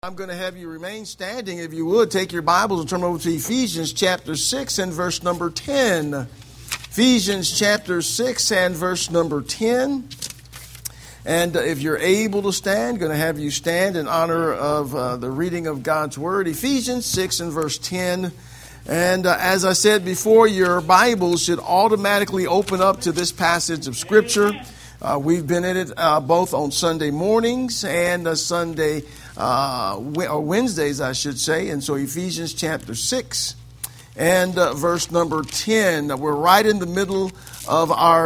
I'm going to have you remain standing. If you would, take your Bibles and turn over to Ephesians chapter 6 and verse number 10. Ephesians chapter 6 and verse number 10. And if you're able to stand, going to have you stand in honor of the reading of God's Word. Ephesians 6 and verse 10. And as I said before, your Bibles should automatically open up to this passage of Scripture. We've been in it both on Sunday mornings and Wednesdays, I should say. And so Ephesians chapter 6 and verse number 10. We're right in the middle of our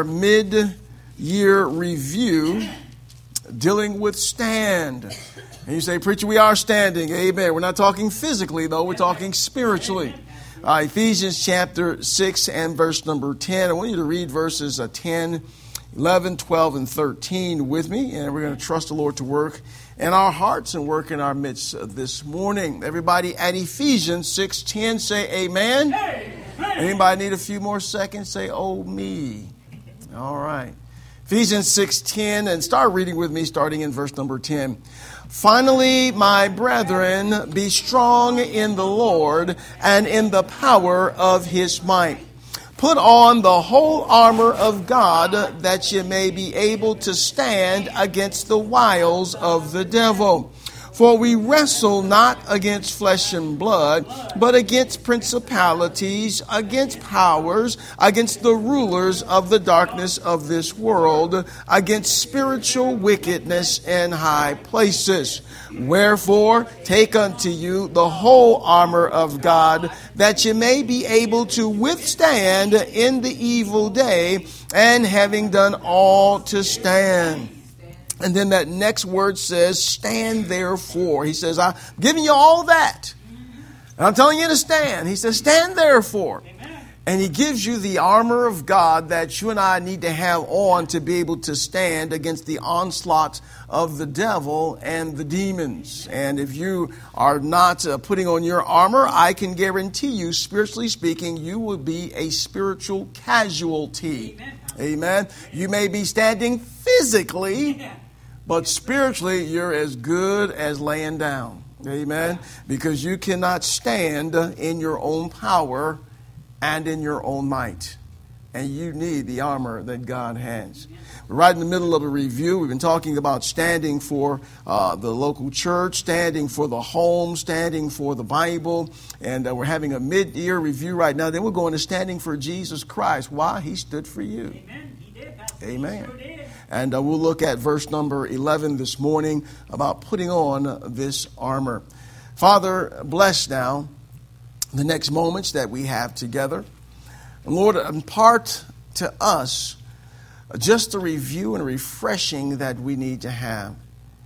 mid-year review dealing with stand. And you say, preacher, we are standing. Amen. We're not talking physically, though. We're talking spiritually. Ephesians chapter 6 and verse number 10. I want you to read verses 10, 11, 12, and 13 with me. And we're going to trust the Lord to work in our hearts and work in our midst this morning. Everybody at Ephesians 6:10 say amen. Amen. Anybody need a few more seconds? Say, oh me. All right. Ephesians 6:10, and start reading with me starting in verse number 10. Finally, my brethren, be strong in the Lord and in the power of his might. Put on the whole armor of God, that ye may be able to stand against the wiles of the devil. For we wrestle not against flesh and blood, but against principalities, against powers, against the rulers of the darkness of this world, against spiritual wickedness in high places. Wherefore, take unto you the whole armor of God, that ye may be able to withstand in the evil day, and having done all to stand. And then that next word says, stand therefore. He says, I'm giving you all that. And I'm telling you to stand. He says, stand therefore. And he gives you the armor of God that you and I need to have on to be able to stand against the onslaught of the devil and the demons. And if you are not putting on your armor, I can guarantee you, spiritually speaking, you will be a spiritual casualty. Amen. You may be standing physically, but spiritually, you're as good as laying down. Amen. Because you cannot stand in your own power and in your own might. And you need the armor that God has. We're right in the middle of a review. We've been talking about standing for the local church, standing for the home, standing for the Bible. And we're having a mid-year review right now. Then we're going to standing for Jesus Christ. Why? He stood for you. Amen. He did. Amen. He sure did. And we'll look at verse number 11 this morning about putting on this armor. Father, bless now the next moments that we have together. And Lord, impart to us just a review and a refreshing that we need to have.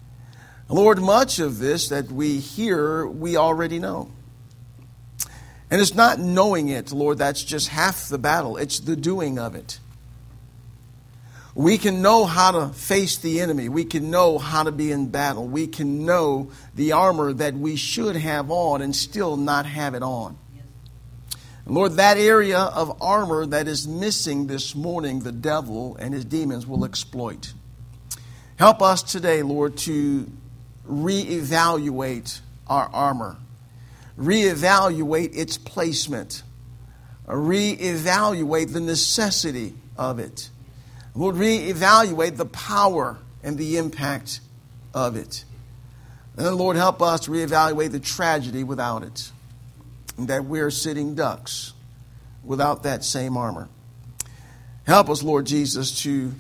And Lord, much of this that we hear, we already know. And it's not knowing it, Lord, that's just half the battle. It's the doing of it. We can know how to face the enemy. We can know how to be in battle. We can know the armor that we should have on and still not have it on. And Lord, that area of armor that is missing this morning, the devil and his demons will exploit. Help us today, Lord, to reevaluate our armor. Reevaluate its placement. Reevaluate the necessity of it. Lord, reevaluate the power and the impact of it. And then, Lord, help us to reevaluate the tragedy without it. And that we're sitting ducks without that same armor. Help us, Lord Jesus, to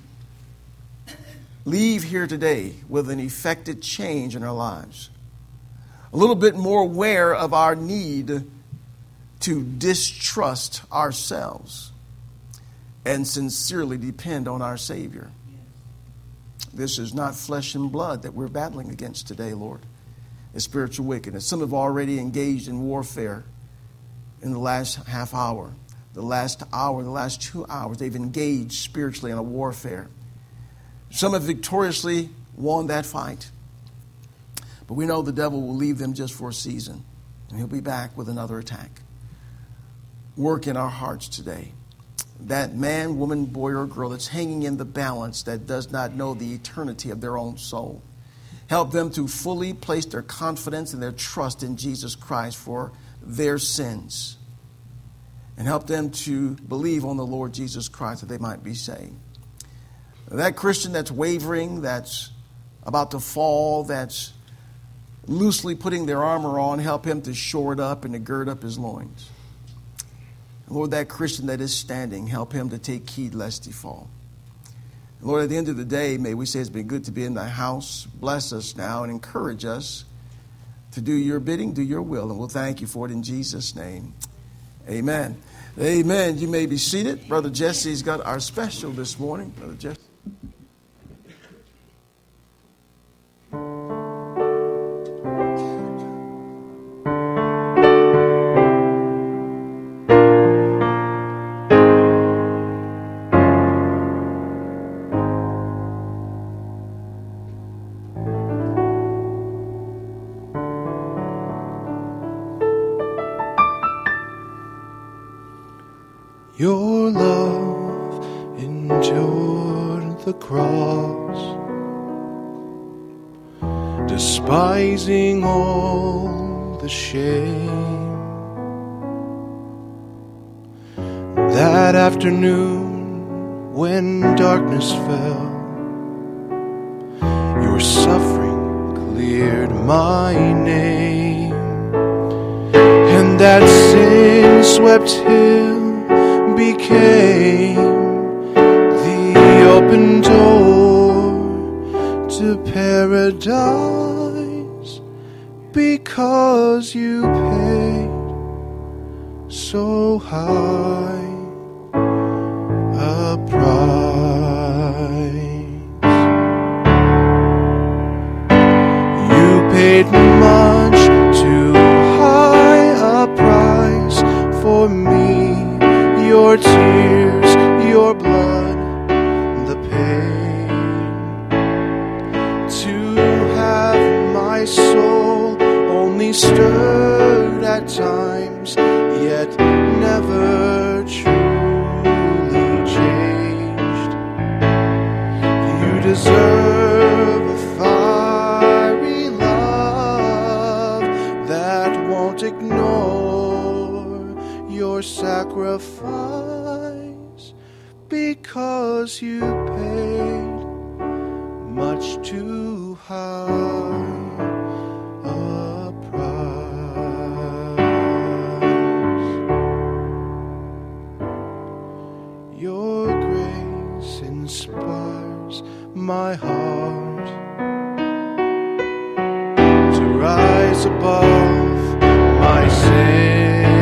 leave here today with an effective change in our lives. A little bit more aware of our need to distrust ourselves and sincerely depend on our Savior. This is not flesh and blood that we're battling against today, Lord. It's spiritual wickedness. Some have already engaged in warfare in the last half hour. The last 2 hours, they've engaged spiritually in a warfare. Some have victoriously won that fight. But we know the devil will leave them just for a season. And he'll be back with another attack. Work in our hearts today. That man, woman, boy, or girl that's hanging in the balance that does not know the eternity of their own soul. Help them to fully place their confidence and their trust in Jesus Christ for their sins. And help them to believe on the Lord Jesus Christ that they might be saved. That Christian that's wavering, that's about to fall, that's loosely putting their armor on, help him to shore it up and to gird up his loins. Lord, that Christian that is standing, help him to take heed lest he fall. Lord, at the end of the day, may we say it's been good to be in thy house. Bless us now and encourage us to do your bidding, do your will. And we'll thank you for it in Jesus' name. Amen. Amen. You may be seated. Brother Jesse's got our special this morning. Brother Jesse. Your love endured the cross, despising all the shame. That afternoon when darkness fell, your suffering cleared my name, and that sin-swept hill became the open door to paradise, because you paid so high a price. You paid much too high a price for me. Your tears, your blood, the pain, to have my soul only stirred at times, yet never truly changed. You deserve a fiery love that won't ignore your sacrifice, because you paid much too high a price. Your grace inspires my heart to rise above my sin.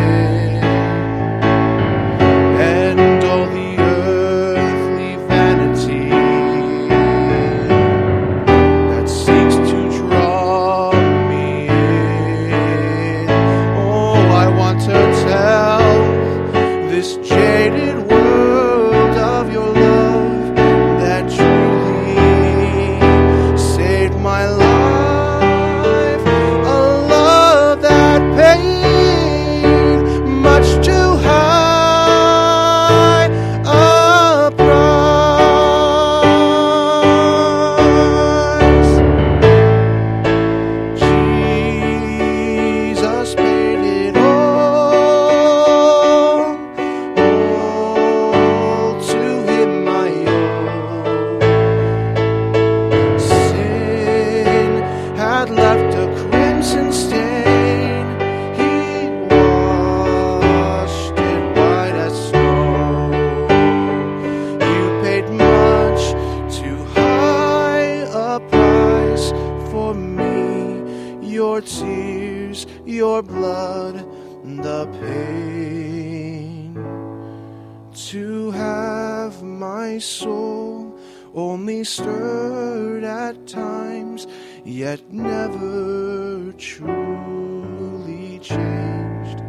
Your blood, the pain, to have my soul only stirred at times, yet never truly changed.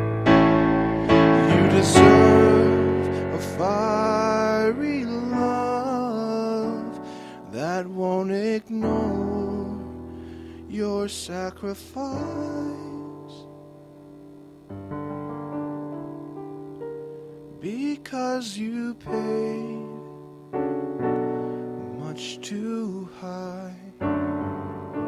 You deserve a fiery love that won't ignore your sacrifice. Because you paid much too high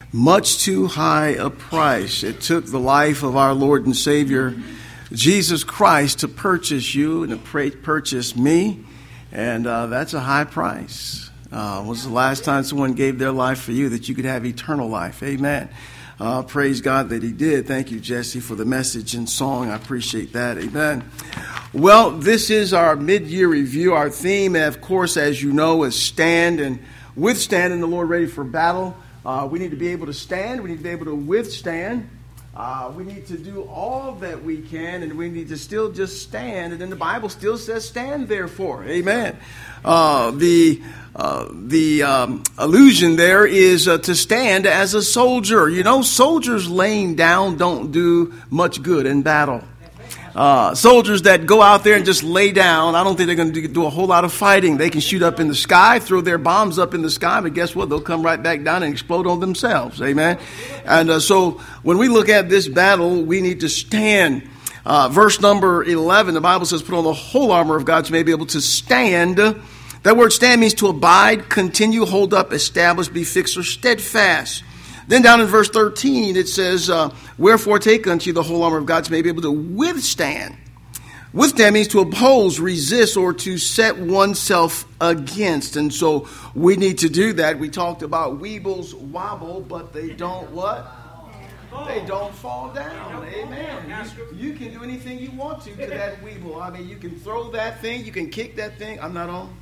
much too high a price. It took the life of our Lord and Savior, Jesus Christ, to purchase you and to purchase me. And that's a high price. When was the last time someone gave their life for you that you could have eternal life? Amen. Praise God that he did. Thank you, Jesse, for the message and song. I appreciate that. Amen. Well, this is our mid-year review. Our theme, of course, as you know, is stand and withstand in the Lord, ready for battle. We need to be able to stand. We need to be able to withstand. We need to do all that we can, and we need to still just stand. And then the Bible still says, stand therefore. Amen. The allusion there is to stand as a soldier. You know, soldiers laying down don't do much good in battle. Soldiers that go out there and just lay down, I don't think they're going to do a whole lot of fighting. They can shoot up in the sky, throw their bombs up in the sky, but guess what? They'll come right back down and explode on themselves. Amen. And so when we look at this battle, we need to stand. Verse number 11, the Bible says, put on the whole armor of God so you may be able to stand. That word stand means to abide, continue, hold up, establish, be fixed, or steadfast. Then down in verse 13, it says, wherefore take unto you the whole armor of God, so you may be able to withstand. Withstand means to oppose, resist, or to set oneself against. And so we need to do that. We talked about weebles wobble, but they don't what? They don't fall down. Amen. You can do anything you want to that weeble. I mean, you can throw that thing. You can kick that thing. I'm not on.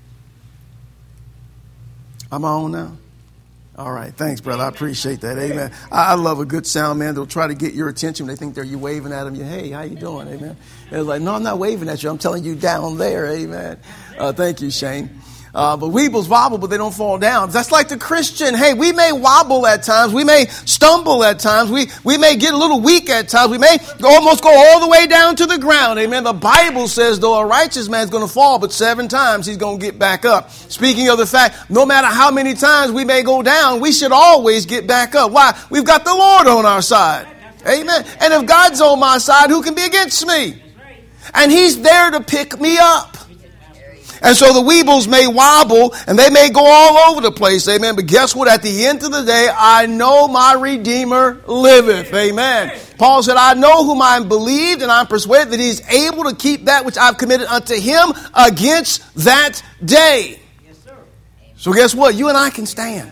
I'm on now. All right. Thanks, brother. I appreciate that. Amen. I love a good sound, man. They'll try to get your attention. They think you waving at them. Hey, how you doing? Amen. They're like, no, I'm not waving at you. I'm telling you down there. Amen. Thank you, Shane. But weebles wobble, but they don't fall down. That's like the Christian. Hey, we may wobble at times. We may stumble at times. We may get a little weak at times. We may almost go all the way down to the ground. Amen. The Bible says, though a righteous man's going to fall, but 7 times he's going to get back up. Speaking of the fact, no matter how many times we may go down, we should always get back up. Why? We've got the Lord on our side. Amen. And if God's on my side, who can be against me? And he's there to pick me up. And so the weebles may wobble and they may go all over the place. Amen. But guess what? At the end of the day, I know my Redeemer liveth. Amen. Paul said, I know whom I am believed, and I'm persuaded that he's able to keep that which I've committed unto him against that day. Yes, sir. So guess what? You and I can stand.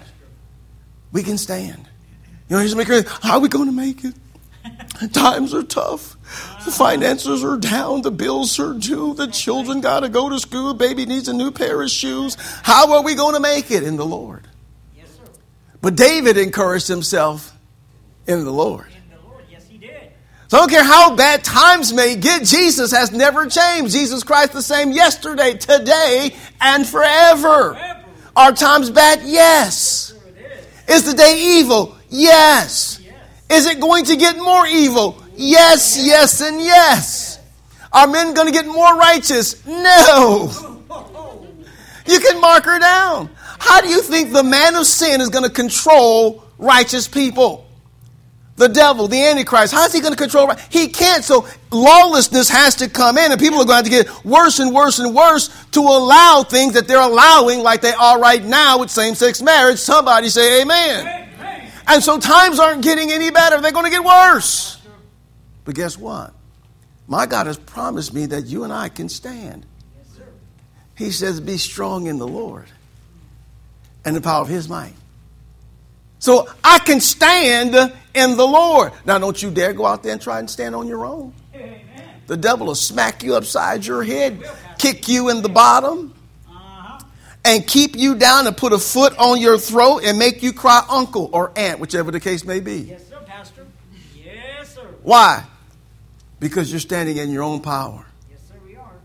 We can stand. You know, here's the how are we going to make it? Times are tough. The finances are down. The bills are due. The children got to go to school. Baby needs a new pair of shoes. How are we going to make it? In the Lord. Yes, sir. But David encouraged himself in the Lord. In the Lord. Yes, he did. So I don't care how bad times may get. Jesus has never changed. Jesus Christ the same yesterday, today, and forever. Are times bad? Yes. Is the day evil? Yes. Is it going to get more evil? Yes, yes, and yes. Are men going to get more righteous? No. You can mark her down. How do you think the man of sin is going to control righteous people? The devil, the Antichrist, how is he going to control? He can't. So lawlessness has to come in, and people are going to get worse and worse and worse to allow things that they're allowing like they are right now with same-sex marriage. Somebody say amen. And so times aren't getting any better. They're going to get worse. But guess what? My God has promised me that you and I can stand. Yes, sir. He says, be strong in the Lord and the power of his might. So I can stand in the Lord. Now, don't you dare go out there and try and stand on your own. Amen. The devil will smack you upside your head, kick you in the bottom, and keep you down and put a foot on your throat and make you cry uncle or aunt, whichever the case may be. Yes, sir, Pastor. Yes, sir. Why? Because you're standing in your own power. Yes, sir, we are.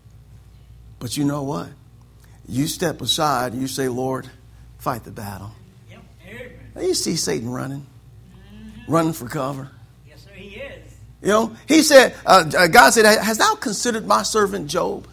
But you know what? You step aside and you say, Lord, fight the battle. Yep. Now you see Satan running, running for cover. Yes, sir, he is. You know, he said, God said, hast thou considered my servant Job?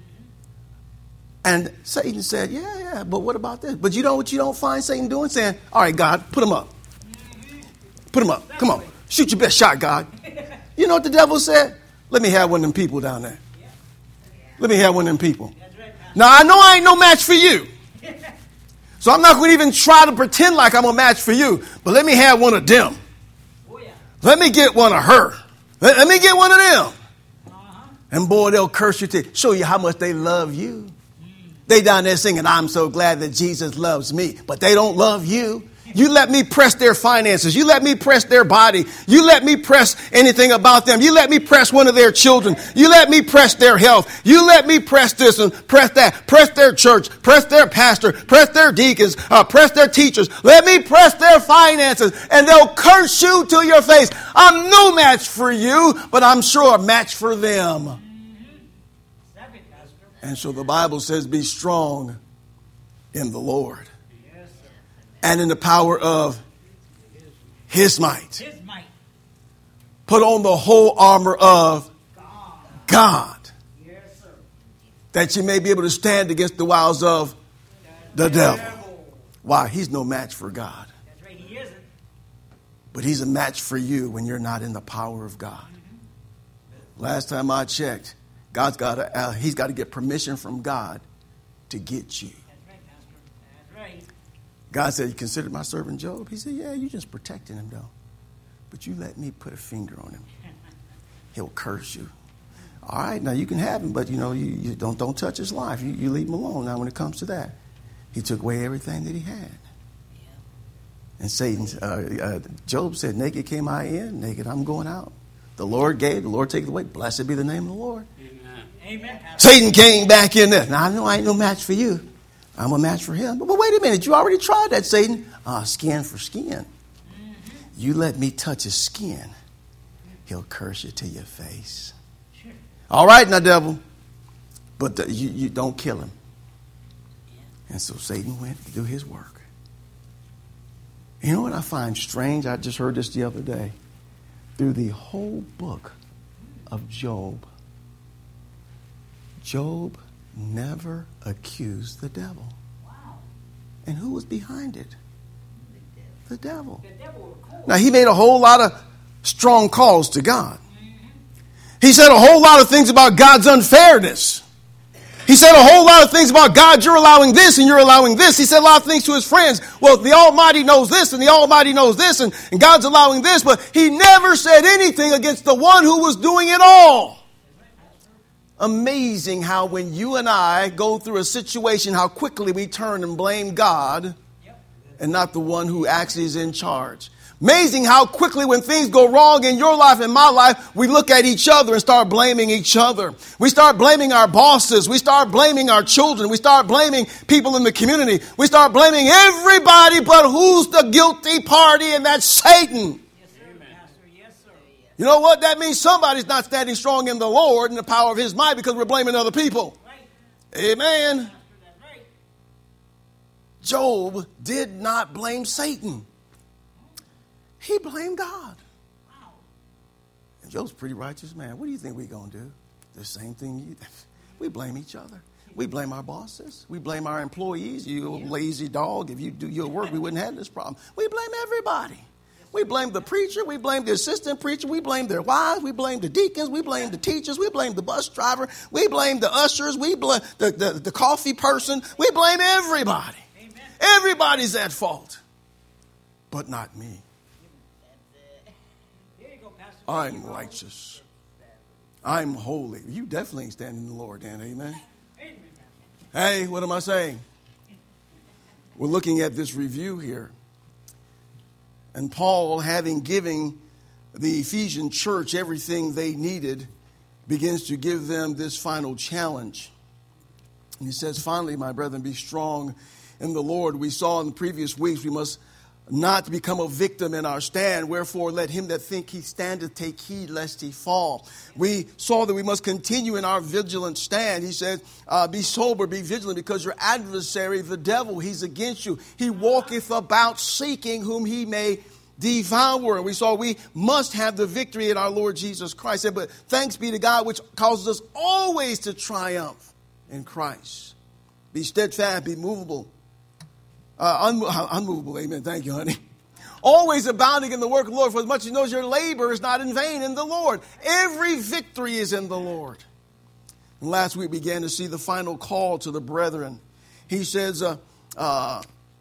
And Satan said, yeah, but what about this? But you know what you don't find Satan doing? Saying, all right, God, put him up. Put him up. Come on. Shoot your best shot, God. You know what the devil said? Let me have one of them people down there. Let me have one of them people. Now, I know I ain't no match for you. So So I'm not going to even try to pretend like I'm a match for you. But let me have one of them. Let me get one of her. Let me get one of them. And boy, they'll curse you to show you how much they love you. They down there singing, I'm so glad that Jesus loves me. But they don't love you. You let me press their finances. You let me press their body. You let me press anything about them. You let me press one of their children. You let me press their health. You let me press this and press that. Press their church. Press their pastor. Press their deacons. Press their teachers. Let me press their finances. And they'll curse you to your face. I'm no match for you, but I'm sure a match for them. And so the Bible says, be strong in the Lord. And in the power of His might. Put on the whole armor of God. That you may be able to stand against the wiles of the devil. Why? He's no match for God. But he's a match for you when you're not in the power of God. Last time I checked, he's got to get permission from God to get you. God said, you considered my servant Job? He said, yeah, you just protecting him though. But you let me put a finger on him. He'll curse you. All right, now you can have him, but you don't touch his life. You leave him alone. Now when it comes to that, he took away everything that he had. And Satan, Job said, naked came I in, naked I'm going out. The Lord gave, the Lord taketh away. Blessed be the name of the Lord. Amen. Satan came back in there. Now I know I ain't no match for you. I'm a match for him. But wait a minute. You already tried that, Satan. Skin for skin. You let me touch his skin, he'll curse you to your face. Sure. All right now, devil. But you don't kill him. And so Satan went to do his work. You know what I find strange? I just heard this the other day. Through the whole book of Job, Job never accused the devil. Wow. And who was behind it? The devil. Now, he made a whole lot of strong calls to God. He said a whole lot of things about God's unfairness. He said a whole lot of things about God, you're allowing this and you're allowing this. He said a lot of things to his friends. Well, the Almighty knows this and the Almighty knows this and God's allowing this. But he never said anything against the one who was doing it all. Amazing how when you and I go through a situation, how quickly we turn and blame God and not the one who actually is in charge. Amazing how quickly when things go wrong in your life and my life, we look at each other and start blaming each other. We start blaming our bosses. We start blaming our children. We start blaming people in the community. We start blaming everybody, but who's the guilty party? And that's Satan. You know what? That means somebody's not standing strong in the Lord and the power of his might because we're blaming other people. Amen. Job did not blame Satan. He blamed God. And Job's a pretty righteous man. What do you think we're going to do? The same thing. We blame each other. We blame our bosses. We blame our employees. You lazy dog. If you do your work, we wouldn't have this problem. We blame everybody. We blame the preacher. We blame the assistant preacher. We blame their wives. We blame the deacons. We blame the teachers. We blame the bus driver. We blame the ushers. We blame the coffee person. We blame everybody. Amen. Everybody's at fault. But not me. I'm righteous. I'm holy. You definitely ain't standing in the Lord, Dan. Amen. Hey, what am I saying? We're looking at this review here. And Paul, having given the Ephesian church everything they needed, begins to give them this final challenge. And he says, finally, my brethren, be strong in the Lord. We saw in the previous weeks we must not become a victim in our stand. Wherefore, let him that think he standeth take heed lest he fall. We saw that we must continue in our vigilant stand. He said, be sober, be vigilant, because your adversary, the devil, he's against you. He walketh about seeking whom he may devour. And we saw we must have the victory in our Lord Jesus Christ. But thanks be to God, which causes us always to triumph in Christ. Be steadfast, be movable. Unmovable, amen. Thank you, honey. Always abounding in the work of the Lord, for as much as you know your labor is not in vain in the Lord. Every victory is in the Lord. And last week we began to see the final call to the brethren. He says,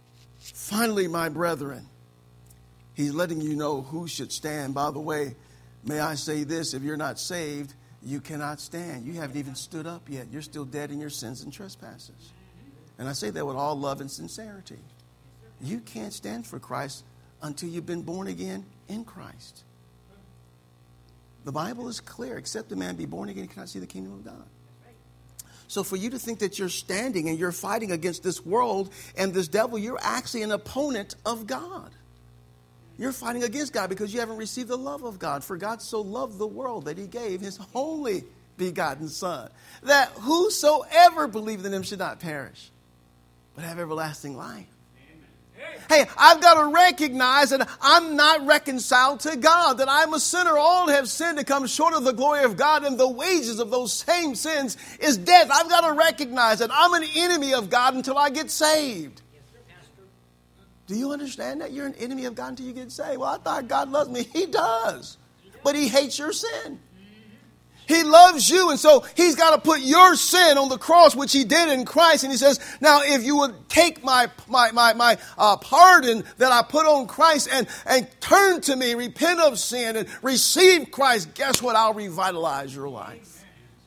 Finally, my brethren, he's letting you know who should stand. By the way, may I say this, if you're not saved, you cannot stand. You haven't even stood up yet. You're still dead in your sins and trespasses. And I say that with all love and sincerity. You can't stand for Christ until you've been born again in Christ. The Bible is clear. Except a man be born again, he cannot see the kingdom of God. So for you to think that you're standing and you're fighting against this world and this devil, you're actually an opponent of God. You're fighting against God because you haven't received the love of God. For God so loved the world that he gave his only begotten Son, that whosoever believed in him should not perish, but have everlasting life. Hey, I've got to recognize that I'm not reconciled to God, that I'm a sinner. All have sinned to come short of the glory of God, and the wages of those same sins is death. I've got to recognize that I'm an enemy of God until I get saved. Do you understand that you're an enemy of God until you get saved? Well, I thought God loves me. He does. But he hates your sin. He loves you, and so he's got to put your sin on the cross, which he did in Christ. And he says, now, if you would take my pardon that I put on Christ and turn to me, repent of sin, and receive Christ, guess what? I'll revitalize your life.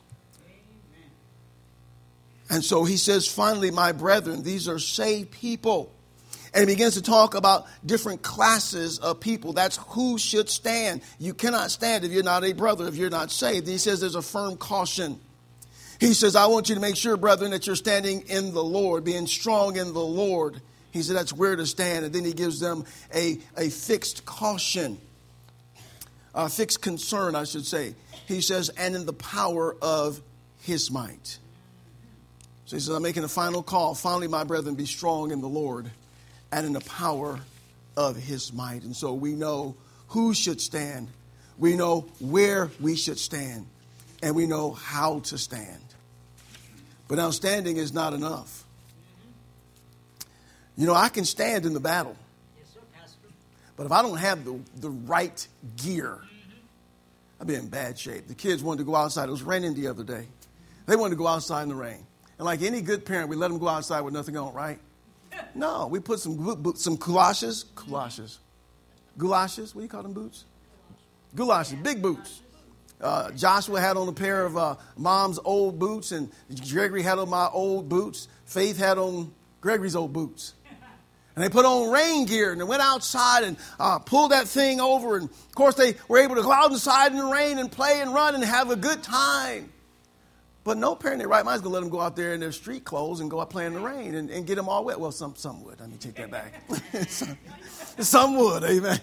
And so he says, finally, my brethren, these are saved people. And he begins to talk about different classes of people. That's who should stand. You cannot stand if you're not a brother, if you're not saved. And he says there's a firm caution. He says, I want you to make sure, brethren, that you're standing in the Lord, being strong in the Lord. He said that's where to stand. And then he gives them a fixed caution, a fixed concern, I should say. He says, and in the power of his might. So he says, I'm making a final call. Finally, my brethren, be strong in the Lord and in the power of his might. And so we know who should stand. We know where we should stand. And we know how to stand. But now standing is not enough. You know, I can stand in the battle. But if I don't have the right gear, I'll be in bad shape. The kids wanted to go outside. It was raining the other day. They wanted to go outside in the rain. And like any good parent, we let them go outside with nothing on, right? No, we put some galoshes. What do you call them boots? Galoshes, big boots. Joshua had on a pair of mom's old boots, and Gregory had on my old boots. Faith had on Gregory's old boots. And they put on rain gear, and they went outside and pulled that thing over. And, of course, they were able to go out inside in the rain and play and run and have a good time. But no parent in their right mind is going to let them go out there in their street clothes and go out playing in the rain and get them all wet. Well, some would. Let me take that back. some would, amen.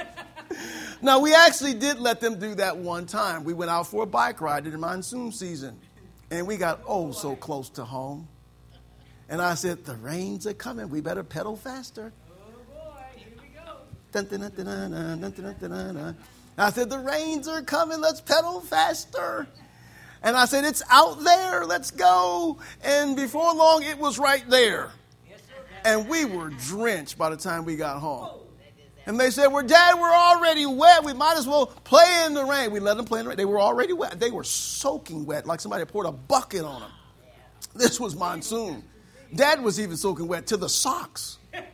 Now, we actually did let them do that one time. We went out for a bike ride in the monsoon season, and we got so close to home. And I said, the rains are coming. We better pedal faster. Oh, boy. Here we go. Dun, dun, dun, dun, dun, dun, dun, dun, dun, dun. I said, the rains are coming. Let's pedal faster. And I said, it's out there. Let's go. And before long, it was right there. Yes, sir. And we were drenched by the time we got home. And they said, well, Dad, we're already wet. We might as well play in the rain. We let them play in the rain. They were already wet. They were soaking wet, like somebody poured a bucket on them. This was monsoon. Dad was even soaking wet to the socks.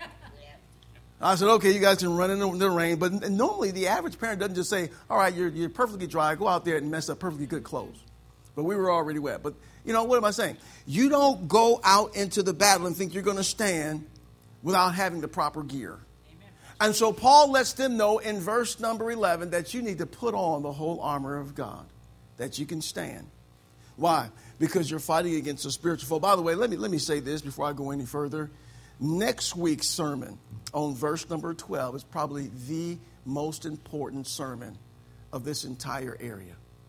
I said, okay, you guys can run in the rain. But normally the average parent doesn't just say, all right, you're perfectly dry. Go out there and mess up perfectly good clothes. But we were already wet. But, you know, what am I saying? You don't go out into the battle and think you're going to stand without having the proper gear. Amen. And so Paul lets them know in verse number 11 that you need to put on the whole armor of God, that you can stand. Why? Because you're fighting against a spiritual foe. By the way, let me say this before I go any further. Next week's sermon on verse number 12 is probably the most important sermon of this entire area.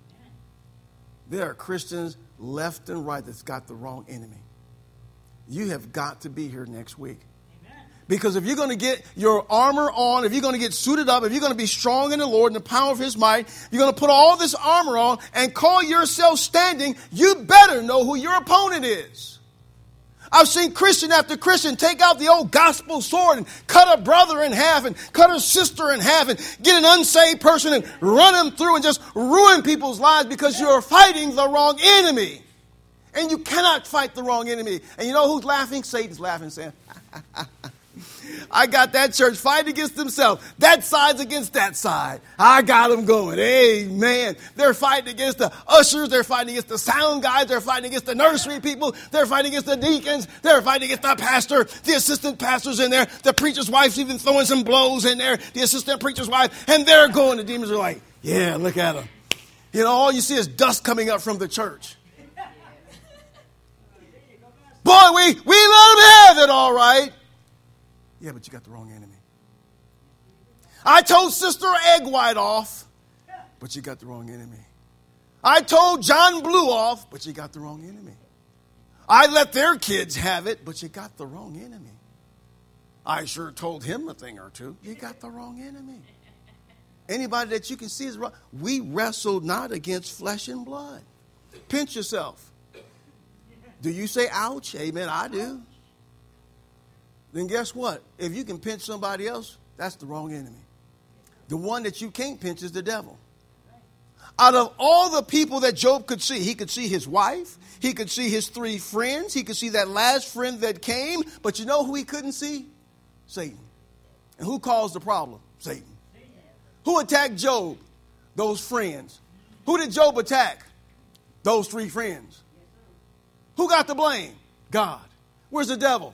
There are Christians left and right that's got the wrong enemy. You have got to be here next week. Amen. Because if you're going to get your armor on, if you're going to get suited up, if you're going to be strong in the Lord and the power of his might, you're going to put all this armor on and call yourself standing, you better know who your opponent is. I've seen Christian after Christian take out the old gospel sword and cut a brother in half and cut a sister in half and get an unsaved person and run them through and just ruin people's lives because you're fighting the wrong enemy. And you cannot fight the wrong enemy. And you know who's laughing? Satan's laughing, saying, I got that church fighting against themselves. That side's against that side. I got them going. Amen. They're fighting against the ushers. They're fighting against the sound guys. They're fighting against the nursery people. They're fighting against the deacons. They're fighting against the pastor. The assistant pastor's in there. The preacher's wife's even throwing some blows in there. The assistant preacher's wife. And they're going. The demons are like, yeah, look at them. You know, all you see is dust coming up from the church. Boy, we let them have it, all right. Yeah, but you got the wrong enemy. I told Sister Egg White off, but you got the wrong enemy. I told John Blue off, but you got the wrong enemy. I let their kids have it, but you got the wrong enemy. I sure told him a thing or two. You got the wrong enemy. Anybody that you can see is wrong. We wrestle not against flesh and blood. Pinch yourself. Do you say ouch? Amen, I do. Then guess what? If you can pinch somebody else, that's the wrong enemy. The one that you can't pinch is the devil. Out of all the people that Job could see, he could see his wife, he could see his 3 friends, he could see that last friend that came, but you know who he couldn't see? Satan. And who caused the problem? Satan. Who attacked Job? Those friends. Who did Job attack? Those 3 friends. Who got the blame? God. Where's the devil?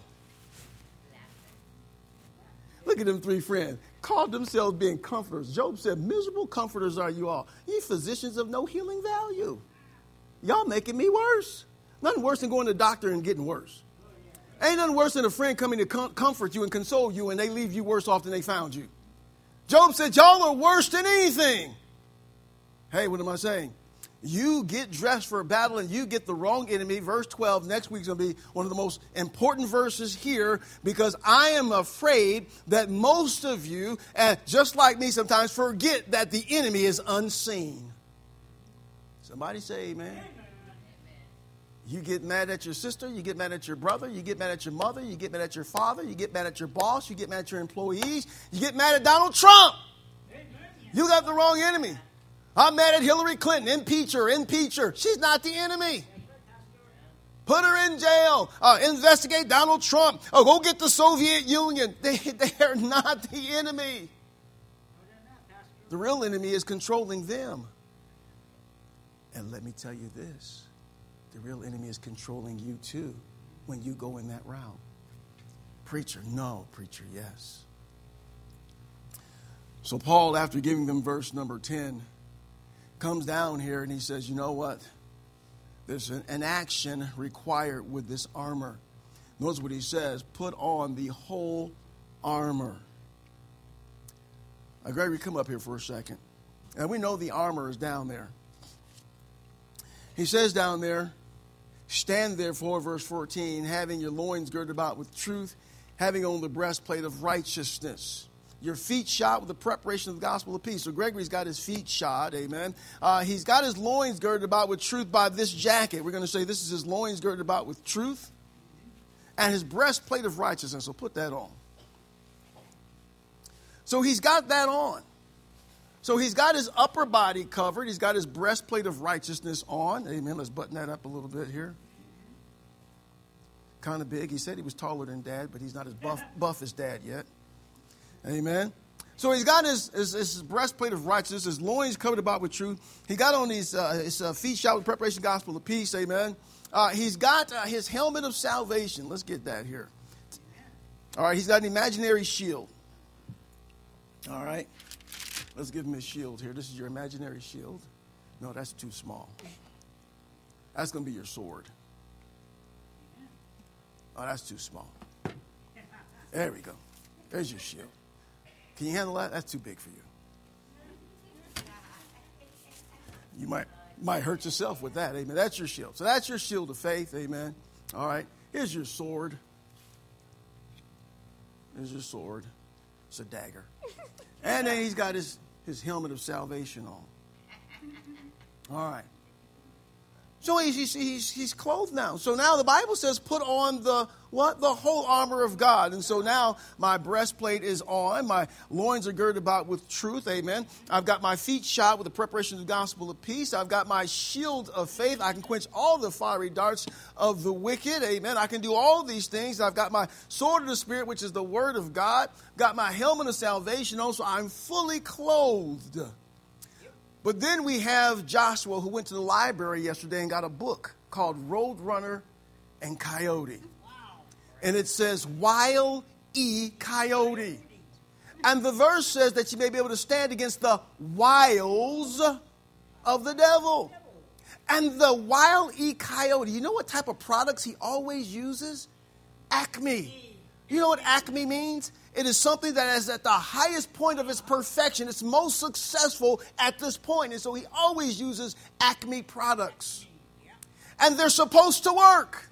Look at them 3 friends. Called themselves being comforters. Job said, miserable comforters are you all. Ye physicians of no healing value. Y'all making me worse. Nothing worse than going to the doctor and getting worse. Ain't nothing worse than a friend coming to comfort you and console you and they leave you worse off than they found you. Job said, y'all are worse than anything. Hey, what am I saying? You get dressed for a battle and you get the wrong enemy. Verse 12, next week's going to be one of the most important verses here because I am afraid that most of you, just like me sometimes, forget that the enemy is unseen. Somebody say amen. You get mad at your sister, you get mad at your brother, you get mad at your mother, you get mad at your father, you get mad at your boss, you get mad at your employees, you get mad at Donald Trump. You got the wrong enemy. I'm mad at Hillary Clinton. Impeach her. She's not the enemy. Put her in jail. Investigate Donald Trump. Go get the Soviet Union. They are not the enemy. The real enemy is controlling them. And let me tell you this. The real enemy is controlling you too when you go in that route. Preacher, no. Preacher, yes. So Paul, after giving them verse number 10, comes down here and he says, you know what? There's an action required with this armor. Notice what he says, put on the whole armor. Gregory, come up here for a second. And we know the armor is down there. He says down there, stand therefore, verse 14, having your loins girded about with truth, having on the breastplate of righteousness. Your feet shod with the preparation of the gospel of peace. So Gregory's got his feet shod, amen. He's got his loins girded about with truth by this jacket. We're going to say this is his loins girded about with truth. And his breastplate of righteousness. So put that on. So he's got that on. So he's got his upper body covered. He's got his breastplate of righteousness on. Amen. Let's button that up a little bit here. Kind of big. He said he was taller than Dad, but he's not as buff as Dad yet. Amen. So he's got his breastplate of righteousness, his loins covered about with truth. He got on his feet shod with preparation of the gospel of peace. Amen. He's got his helmet of salvation. Let's get that here. All right. He's got an imaginary shield. All right. Let's give him his shield here. This is your imaginary shield. No, that's too small. That's going to be your sword. Oh, that's too small. There we go. There's your shield. Can you handle that? That's too big for you. You might hurt yourself with that. Amen. That's your shield. So that's your shield of faith. Amen. All right. Here's your sword. Here's your sword. It's a dagger. And then he's got his helmet of salvation on. All right. So he's clothed now. So now the Bible says put on the What? The whole armor of God. And so now my breastplate is on. My loins are girded about with truth. Amen. I've got my feet shod with the preparation of the gospel of peace. I've got my shield of faith. I can quench all the fiery darts of the wicked. Amen. I can do all these things. I've got my sword of the Spirit, which is the word of God. Got my helmet of salvation. Also, I'm fully clothed. But then we have Joshua, who went to the library yesterday and got a book called Road Runner and Coyote. And it says, Wile E. Coyote. And the verse says that you may be able to stand against the wiles of the devil. And the Wile E. Coyote, you know what type of products he always uses? Acme. You know what Acme means? It is something that is at the highest point of its perfection. It's most successful at this point. And so he always uses Acme products. And they're supposed to work.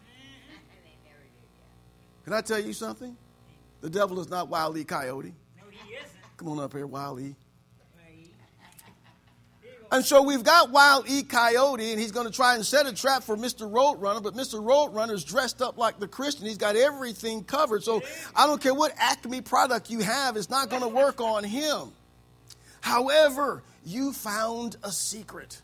Can I tell you something? The devil is not Wile E. Coyote. No, he isn't. Come on up here, Wile E. And so we've got Wile E. Coyote, and he's going to try and set a trap for Mr. Roadrunner, but Mr. Roadrunner's dressed up like the Christian. He's got everything covered. So I don't care what Acme product you have, it's not going to work on him. However, you found a secret.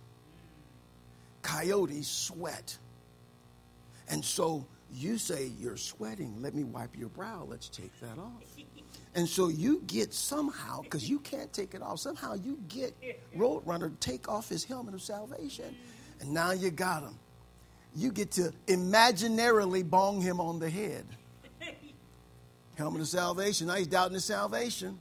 Coyotes sweat. And so you say, you're sweating. Let me wipe your brow. Let's take that off. And so you get somehow, because you can't take it off, somehow you get Roadrunner to take off his helmet of salvation. And now you got him. You get to imaginarily bong him on the head. Helmet of salvation. Now he's doubting his salvation.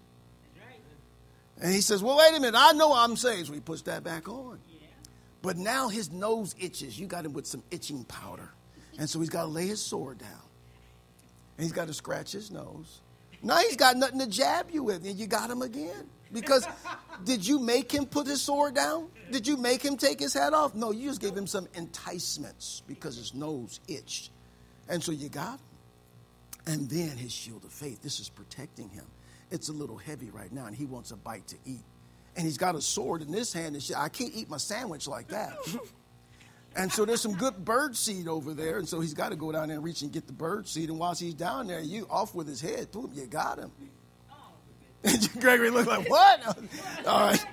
And he says, well, wait a minute. I know I'm saved. So he puts that back on. But now his nose itches. You got him with some itching powder. And so he's got to lay his sword down. And he's got to scratch his nose. Now he's got nothing to jab you with. And you got him again. Because did you make him put his sword down? Did you make him take his hat off? No, you just gave him some enticements because his nose itched. And so you got him. And then his shield of faith. This is protecting him. It's a little heavy right now, and he wants a bite to eat. And he's got a sword in this hand. And I can't eat my sandwich like that. And so there's some good bird seed over there. And so he's got to go down there and reach and get the bird seed. And whilst he's down there, you off with his head. Boom, you got him. And Gregory looked like, what? All right.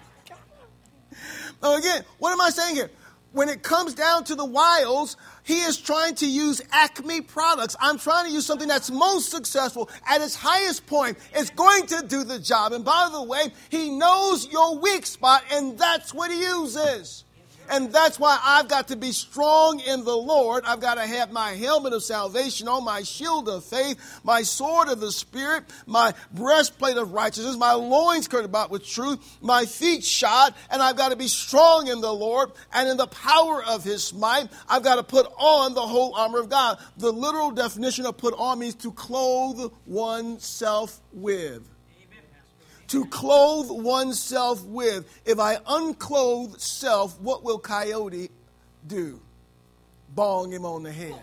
Now again, what am I saying here? When it comes down to the wiles, he is trying to use Acme products. I'm trying to use something that's most successful at its highest point. It's going to do the job. And by the way, he knows your weak spot, and that's what he uses. And that's why I've got to be strong in the Lord. I've got to have my helmet of salvation on, my shield of faith, my sword of the Spirit, my breastplate of righteousness, my loins girded about with truth, my feet shod, and I've got to be strong in the Lord and in the power of his might. I've got to put on the whole armor of God. The literal definition of put on means to clothe oneself with. To clothe oneself with. If I unclothe self, what will Coyote do? Bong him on the head.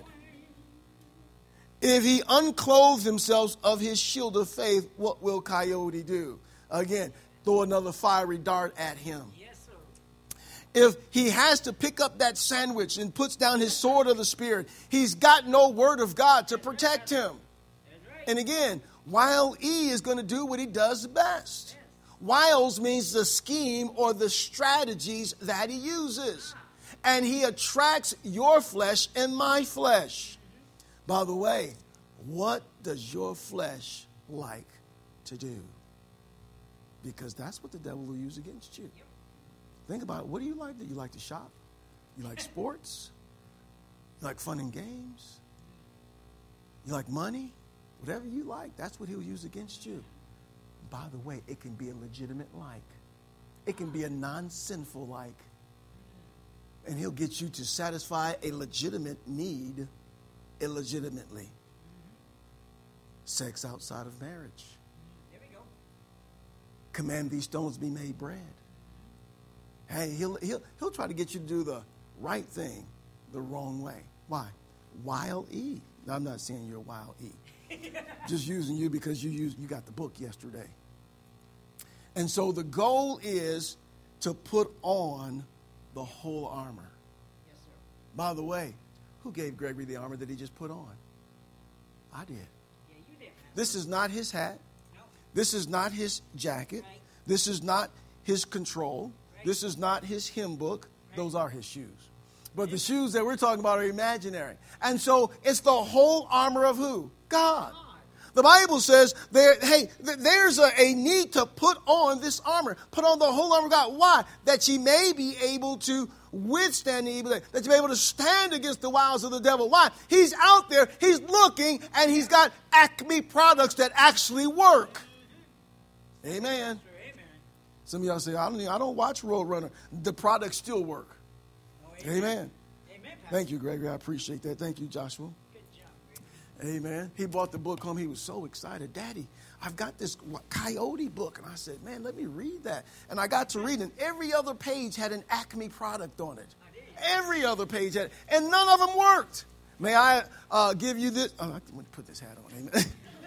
If he unclothes himself of his shield of faith, what will Coyote do? Again, throw another fiery dart at him. Yes, sir. If he has to pick up that sandwich and puts down his sword of the Spirit, he's got no word of God to protect him. And again, Wile E is going to do what he does best. Wiles means the scheme or the strategies that he uses. And he attracts your flesh and my flesh. By the way, what does your flesh like to do? Because that's what the devil will use against you. Think about it. What do you like? Do you like to shop? You like sports? You like fun and games? You like money? Whatever you like, that's what he'll use against you. By the way, it can be a legitimate like. It can be a non-sinful like. And he'll get you to satisfy a legitimate need illegitimately. Sex outside of marriage. There we go. Command these stones be made bread. Hey, he'll try to get you to do the right thing the wrong way. Why? Wile E. Now, I'm not saying you're a Wile E. Just using you because you got the book yesterday. And so the goal is to put on the whole armor. Yes, sir. By the way, who gave Gregory the armor that he just put on? I did. Yeah, you did. This is not his hat. No. This is not his jacket. Right. This is not his control. This is not his hymn book. Those are his shoes. But the shoes that we're talking about are imaginary. And so it's the whole armor of who? God. The Bible says, there's a need to put on this armor. Put on the whole armor of God. Why? That ye may be able to withstand the evil day. That you may be able to stand against the wiles of the devil. Why? He's out there, he's looking, and he's got Acme products that actually work. Amen. Amen. Some of y'all say, I don't watch Roadrunner. The products still work. Oh, Amen. Amen, Pastor. Thank you, Gregory. I appreciate that. Thank you, Joshua. Good job, Greg. Amen. He brought the book home. He was so excited. Daddy, I've got this Coyote book. And I said, man, let me read that. And I got to read it. And every other page had an Acme product on it. Every other page had it. And none of them worked. May I give you this? Oh, I'm going to put this hat on. Amen.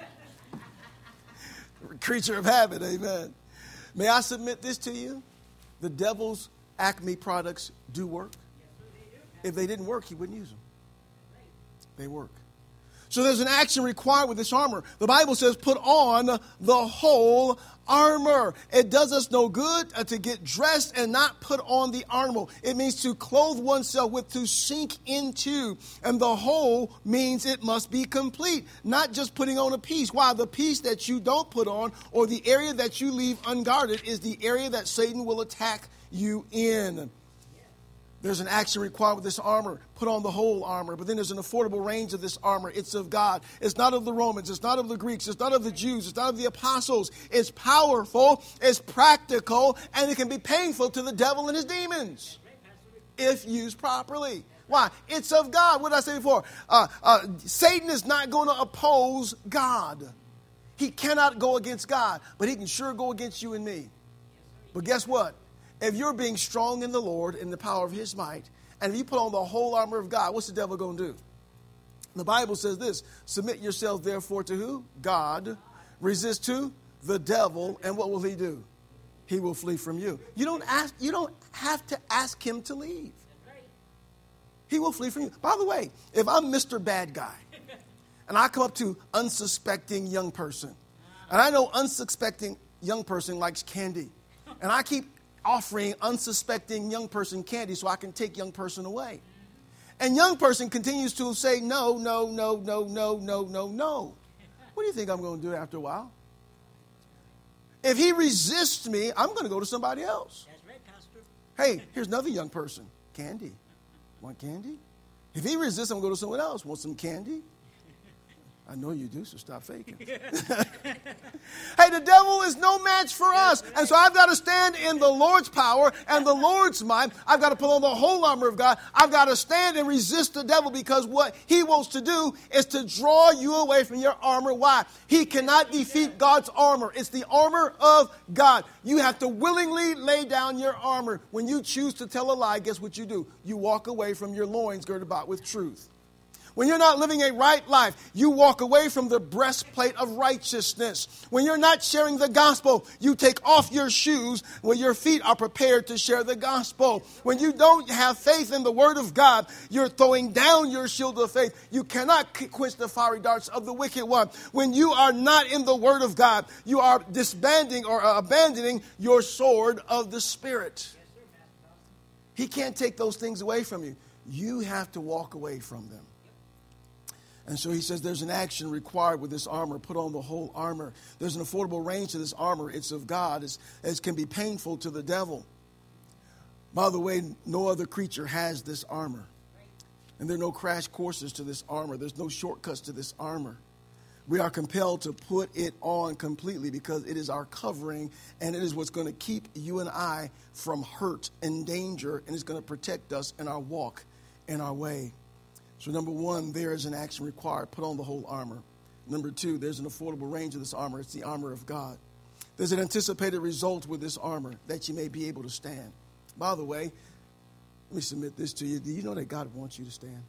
Creature of habit. Amen. May I submit this to you? The devil's Acme products do work. If they didn't work, he wouldn't use them. They work. So there's an action required with this armor. The Bible says put on the whole armor. It does us no good to get dressed and not put on the armor. It means to clothe oneself with, to sink into. And the whole means it must be complete, not just putting on a piece. Why? The piece that you don't put on or the area that you leave unguarded is the area that Satan will attack you in. There's an action required with this armor. Put on the whole armor. But then there's an affordable range of this armor. It's of God. It's not of the Romans. It's not of the Greeks. It's not of the Jews. It's not of the apostles. It's powerful. It's practical. And it can be painful to the devil and his demons if used properly. Why? It's of God. What did I say before? Satan is not going to oppose God. He cannot go against God. But he can sure go against you and me. But guess what? If you're being strong in the Lord, in the power of his might, and if you put on the whole armor of God, what's the devil going to do? The Bible says this, submit yourselves therefore to who? God. Resist to the devil, and what will he do? He will flee from you. You don't have to ask him to leave. He will flee from you. By the way, if I'm Mr. Bad Guy, and I come up to unsuspecting young person, and I know unsuspecting young person likes candy, and I keep offering unsuspecting young person candy so I can take young person away. And young person continues to say, no, no, no, no, no, no, no, no. What do you think I'm going to do after a while? If he resists me, I'm going to go to somebody else. That's right, Pastor. Hey, here's another young person. Candy. Want candy? If he resists, I'm going to go to someone else. Want some candy? I know you do, so stop faking. Hey, the devil is no match for us. And so I've got to stand in the Lord's power and the Lord's might. I've got to put on the whole armor of God. I've got to stand and resist the devil because what he wants to do is to draw you away from your armor. Why? He cannot defeat God's armor. It's the armor of God. You have to willingly lay down your armor. When you choose to tell a lie, guess what you do? You walk away from your loins girded about with truth. When you're not living a right life, you walk away from the breastplate of righteousness. When you're not sharing the gospel, you take off your shoes when your feet are prepared to share the gospel. When you don't have faith in the word of God, you're throwing down your shield of faith. You cannot quench the fiery darts of the wicked one. When you are not in the word of God, you are disbanding or abandoning your sword of the Spirit. He can't take those things away from you. You have to walk away from them. And so he says there's an action required with this armor. Put on the whole armor. There's an affordable range to this armor. It's of God. It can be painful to the devil. By the way, no other creature has this armor. And there are no crash courses to this armor. There's no shortcuts to this armor. We are compelled to put it on completely because it is our covering and it is what's going to keep you and I from hurt and danger, and it's going to protect us in our walk, in our way. So number one, there is an action required. Put on the whole armor. Number two, there's an affordable range of this armor. It's the armor of God. There's an anticipated result with this armor that you may be able to stand. By the way, let me submit this to you. Do you know that God wants you to stand?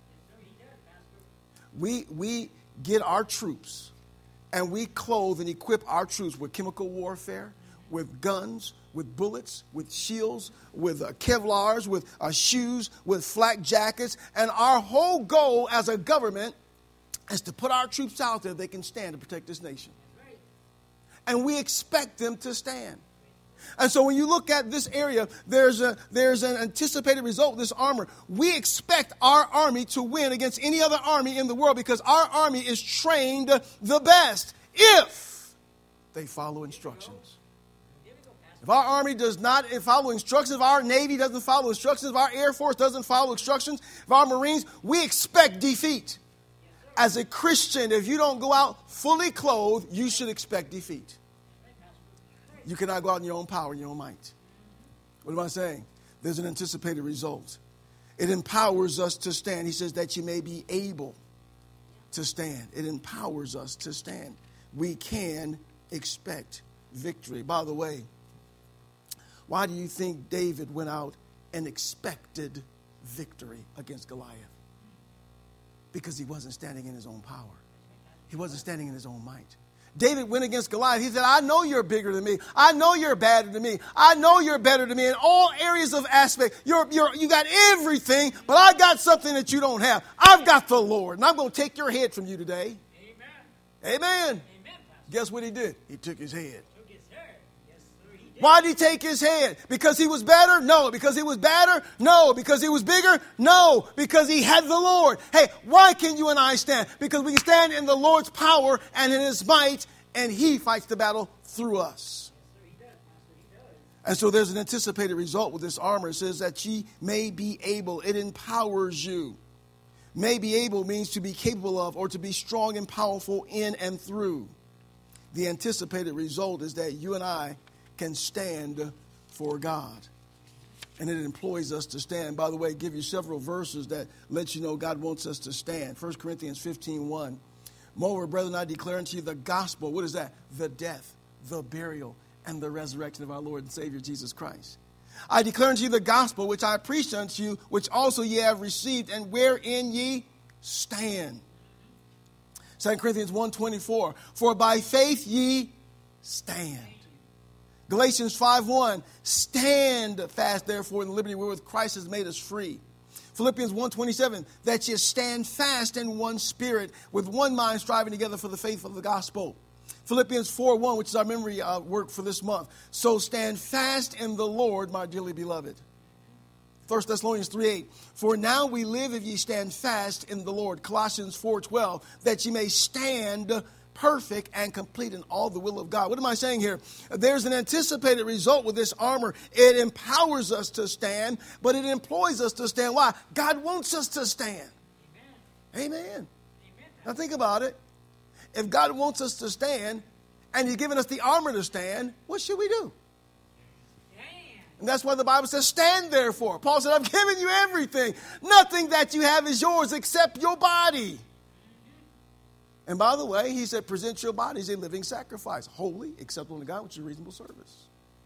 We get our troops and we clothe and equip our troops with chemical warfare, with guns, with bullets, with shields, with Kevlars, with shoes, with flak jackets. And our whole goal as a government is to put our troops out there, they can stand to protect this nation. And we expect them to stand. And so when you look at this area, there's an anticipated result with this armor. We expect our army to win against any other army in the world because our army is trained the best if they follow instructions. If our army does not follow instructions, if our Navy doesn't follow instructions, if our Air Force doesn't follow instructions, if our Marines, we expect defeat. As a Christian, if you don't go out fully clothed, you should expect defeat. You cannot go out in your own power, in your own might. What am I saying? There's an anticipated result. It empowers us to stand. He says that you may be able to stand. It empowers us to stand. We can expect victory. By the way, why do you think David went out and expected victory against Goliath? Because he wasn't standing in his own power. He wasn't standing in his own might. David went against Goliath. He said, I know you're bigger than me. I know you're badder than me. I know you're better than me in all areas of aspect. You got everything, but I got something that you don't have. I've got the Lord, and I'm going to take your head from you today. Amen. Amen. Amen. Guess what he did? He took his head. Why did he take his head? Because he was better? No. Because he was badder? No. Because he was bigger? No. Because he had the Lord. Hey, why can you and I stand? Because we can stand in the Lord's power and in his might, and he fights the battle through us. And so there's an anticipated result with this armor. It says that ye may be able. It empowers you. May be able means to be capable of or to be strong and powerful in and through. The anticipated result is that you and I can stand for God. And it employs us to stand. By the way, I give you several verses that let you know God wants us to stand. 1 Corinthians 15:1. Moreover, brethren, I declare unto you the gospel. What is that? The death, the burial, and the resurrection of our Lord and Savior Jesus Christ. I declare unto you the gospel which I preached unto you, which also ye have received, and wherein ye stand. 2 Corinthians 1:24. For by faith ye stand. Galatians 5:1, stand fast, therefore, in the liberty wherewith Christ has made us free. Philippians 1:27, that ye stand fast in one spirit, with one mind striving together for the faith of the gospel. Philippians 4:1, which is our memory work for this month. So stand fast in the Lord, my dearly beloved. 1 Thessalonians 3:8, for now we live if ye stand fast in the Lord. Colossians 4:12, that ye may stand perfect and complete in all the will of God. What am I saying here? There's an anticipated result with this armor. It empowers us to stand, but it employs us to stand. Why? God wants us to stand. Amen. Amen. Now think about it. If God wants us to stand and he's given us the armor to stand, what should we do? And that's why the Bible says, stand therefore. Paul said, I've given you everything. Nothing that you have is yours except your body. And by the way, he said, present your body as a living sacrifice, holy, acceptable to God, which is reasonable service.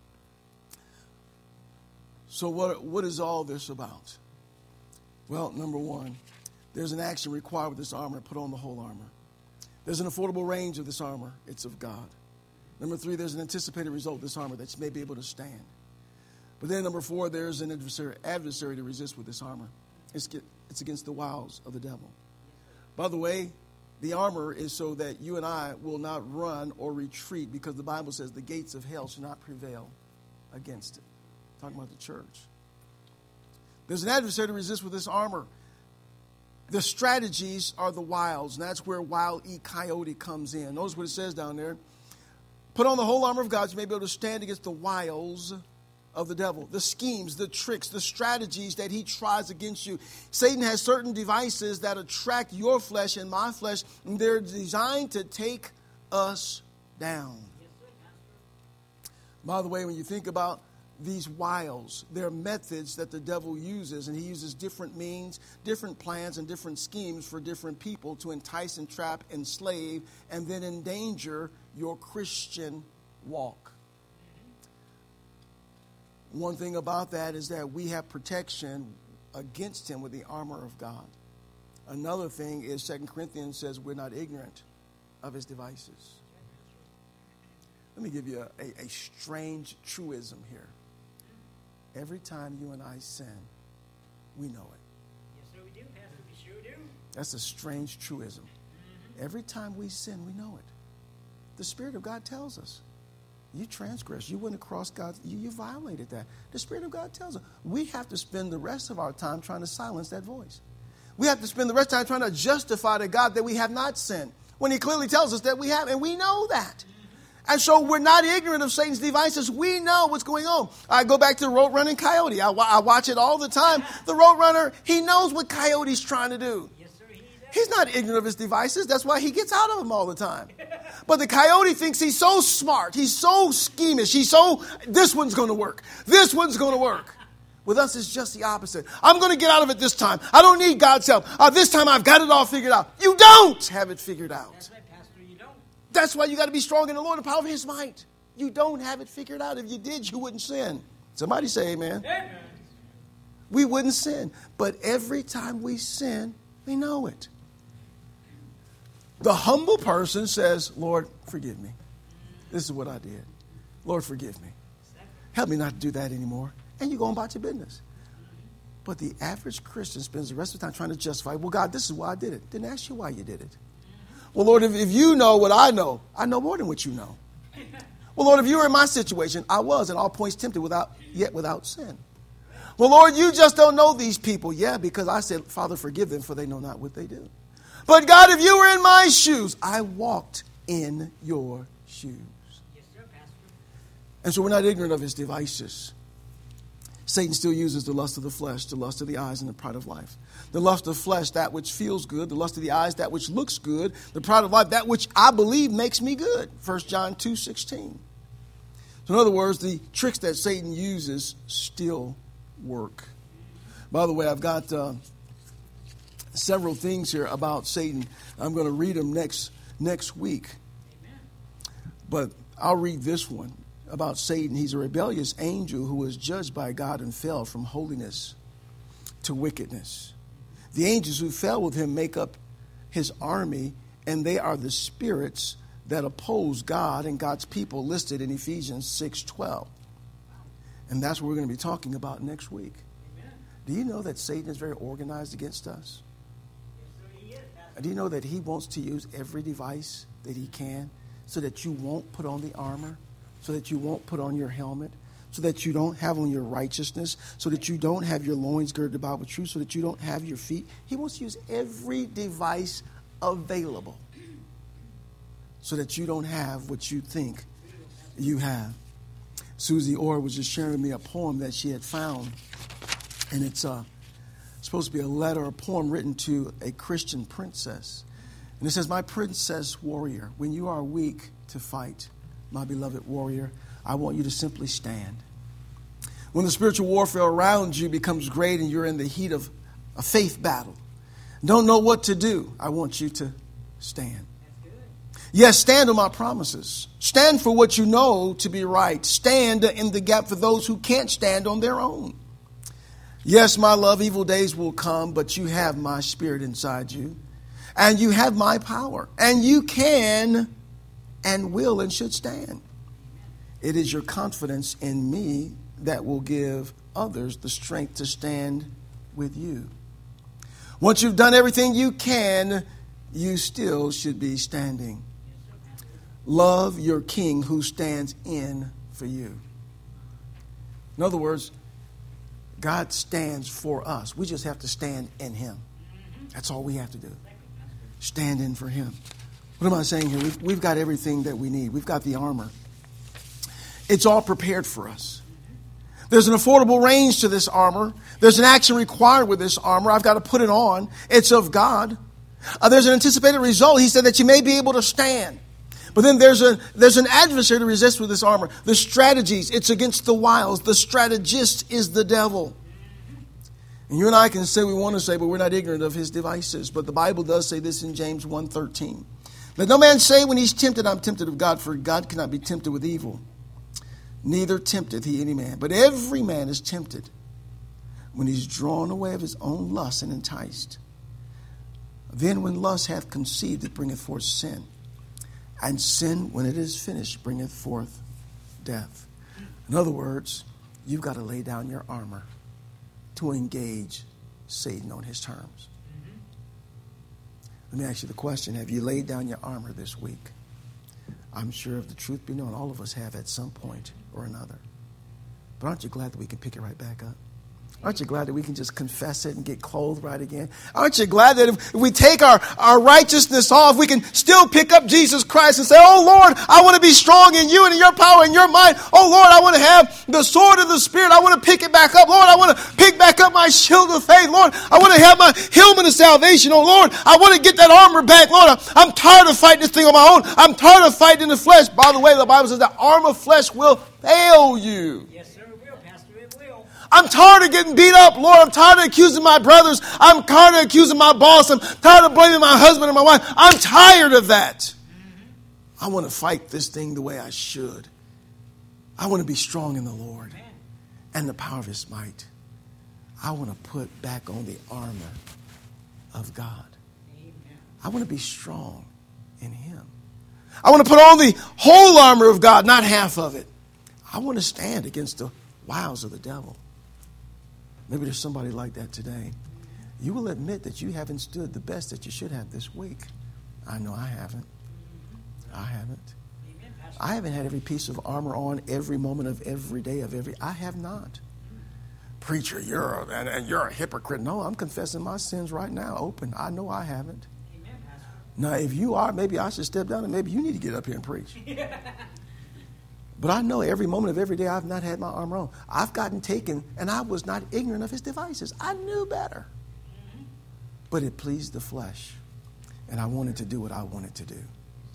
So what is all this about? Well, number one, there's an action required with this armor. Put on the whole armor. There's an affordable range of this armor. It's of God. Number three, there's an anticipated result of this armor that you may be able to stand. But then number four, there's an adversary to resist with this armor. It's against the wiles of the devil. By the way, the armor is so that you and I will not run or retreat, because the Bible says the gates of hell shall not prevail against it. Talking about the church. There's an adversary to resist with this armor. The strategies are the wiles, and that's where Wile E. Coyote comes in. Notice what it says down there. Put on the whole armor of God, so you may be able to stand against the wiles of the devil, the schemes, the tricks, the strategies that he tries against you. Satan has certain devices that attract your flesh and my flesh, and they're designed to take us down. By the way, when you think about these wiles, they're methods that the devil uses, and he uses different means, different plans, and different schemes for different people to entice, entrap, enslave, and then endanger your Christian walk. One thing about that is that we have protection against him with the armor of God. Another thing is 2 Corinthians says we're not ignorant of his devices. Let me give you a strange truism here. Every time you and I sin, we know it. Yes, sir, we do, Pastor. We sure do. That's a strange truism. Every time we sin, we know it. The Spirit of God tells us. You transgressed. You went across God's, you violated that. The Spirit of God tells us. We have to spend the rest of our time trying to silence that voice. We have to spend the rest of our time trying to justify to God that we have not sinned, when He clearly tells us that we have, and we know that. And so we're not ignorant of Satan's devices. We know what's going on. I go back to the Roadrunner Coyote. I watch it all the time. The Roadrunner, he knows what Coyote's trying to do. Yes, sir. He's not ignorant of his devices. That's why he gets out of them all the time. But the coyote thinks he's so smart. He's so schemish. This one's going to work. This one's going to work. With us, it's just the opposite. I'm going to get out of it this time. I don't need God's help. This time I've got it all figured out. You don't have it figured out. That's right, Pastor. You don't. That's why you got to be strong in the Lord, the power of His might. You don't have it figured out. If you did, you wouldn't sin. Somebody say amen. Amen. We wouldn't sin. But every time we sin, we know it. The humble person says, Lord, forgive me. This is what I did. Lord, forgive me. Help me not to do that anymore. And you go on about your business. But the average Christian spends the rest of the time trying to justify, well, God, this is why I did it. Didn't ask you why you did it. Well, Lord, if you know what I know more than what you know. Well, Lord, if you were in my situation, I was in all points tempted without sin. Well, Lord, you just don't know these people. Yeah, because I said, Father, forgive them, for they know not what they do. But God, if you were in my shoes, I walked in your shoes. Yes, sir, Pastor. And so we're not ignorant of his devices. Satan still uses the lust of the flesh, the lust of the eyes, and the pride of life. The lust of the flesh, that which feels good. The lust of the eyes, that which looks good. The pride of life, that which I believe makes me good. 1 John 2:16. So in other words, the tricks that Satan uses still work. By the way, I've got several things here about Satan. I'm going to read them next week. Amen. But I'll read this one about Satan. He's a rebellious angel who was judged by God and fell from holiness to wickedness. The angels who fell with him make up his army, and they are the spirits that oppose God and God's people listed in Ephesians 6:12. And that's what we're going to be talking about next week. Amen. Do you know that Satan is very organized against us? Yes, sir, he is, Pastor. Do you know that he wants to use every device that he can so that you won't put on the armor, so that you won't put on your helmet, so that you don't have on your righteousness, so that you don't have your loins girded about with truth, so that you don't have your feet? He wants to use every device available so that you don't have what you think you have. Susie Orr was just sharing with me a poem that she had found, and it's supposed to be a letter, a poem written to a Christian princess. And it says, "My princess warrior, when you are weak to fight, my beloved warrior, I want you to simply stand. When the spiritual warfare around you becomes great and you're in the heat of a faith battle, don't know what to do, I want you to stand. Yes, stand on my promises. Stand for what you know to be right. Stand in the gap for those who can't stand on their own. Yes, my love, evil days will come, but you have my spirit inside you. And you have my power. And you can and will and should stand. It is your confidence in me that will give others the strength to stand with you. Once you've done everything you can, you still should be standing. Love your king who stands in for you." In other words, God stands for us. We just have to stand in him. That's all we have to do. Stand in for him. What am I saying here? We've got everything that we need. We've got the armor. It's all prepared for us. There's an affordable range to this armor. There's an action required with this armor. I've got to put it on. It's of God. There's an anticipated result. He said that you may be able to stand. But then there's an adversary to resist with this armor. The strategies, it's against the wiles. The strategist is the devil. And you and I can say we want to say, but we're not ignorant of his devices. But the Bible does say this in James 1:13. "Let no man say when he's tempted, I'm tempted of God, for God cannot be tempted with evil. Neither tempteth he any man. But every man is tempted when he's drawn away of his own lust and enticed. Then when lust hath conceived, it bringeth forth sin. And sin, when it is finished, bringeth forth death." In other words, you've got to lay down your armor to engage Satan on his terms. Let me ask you the question. Have you laid down your armor this week? I'm sure if the truth be known, all of us have at some point or another. But aren't you glad that we can pick it right back up? Aren't you glad that we can just confess it and get clothed right again? Aren't you glad that if we take our righteousness off, we can still pick up Jesus Christ and say, oh, Lord, I want to be strong in you and in your power and your might. Oh, Lord, I want to have the sword of the Spirit. I want to pick it back up. Lord, I want to pick back up my shield of faith. Lord, I want to have my helmet of salvation. Oh, Lord, I want to get that armor back. Lord, I'm tired of fighting this thing on my own. I'm tired of fighting in the flesh. By the way, the Bible says that arm of flesh will fail you. Yes, sir, it will, Pastor. It will. I'm tired of getting beat up, Lord. I'm tired of accusing my brothers. I'm tired of accusing my boss. I'm tired of blaming my husband and my wife. I'm tired of that. I want to fight this thing the way I should. I want to be strong in the Lord and the power of his might. I want to put back on the armor of God. I want to be strong in him. I want to put on the whole armor of God, not half of it. I want to stand against the wiles of the devil. Maybe there's somebody like that today. You will admit that you haven't stood the best that you should have this week. I know I haven't. I haven't. I haven't had every piece of armor on every moment of every day of every. I have not. Preacher, you're a hypocrite. No, I'm confessing my sins right now, open. I know I haven't. Now, if you are, maybe I should step down and maybe you need to get up here and preach. But I know every moment of every day I've not had my armor on. I've gotten taken, and I was not ignorant of his devices. I knew better. But it pleased the flesh, and I wanted to do what I wanted to do.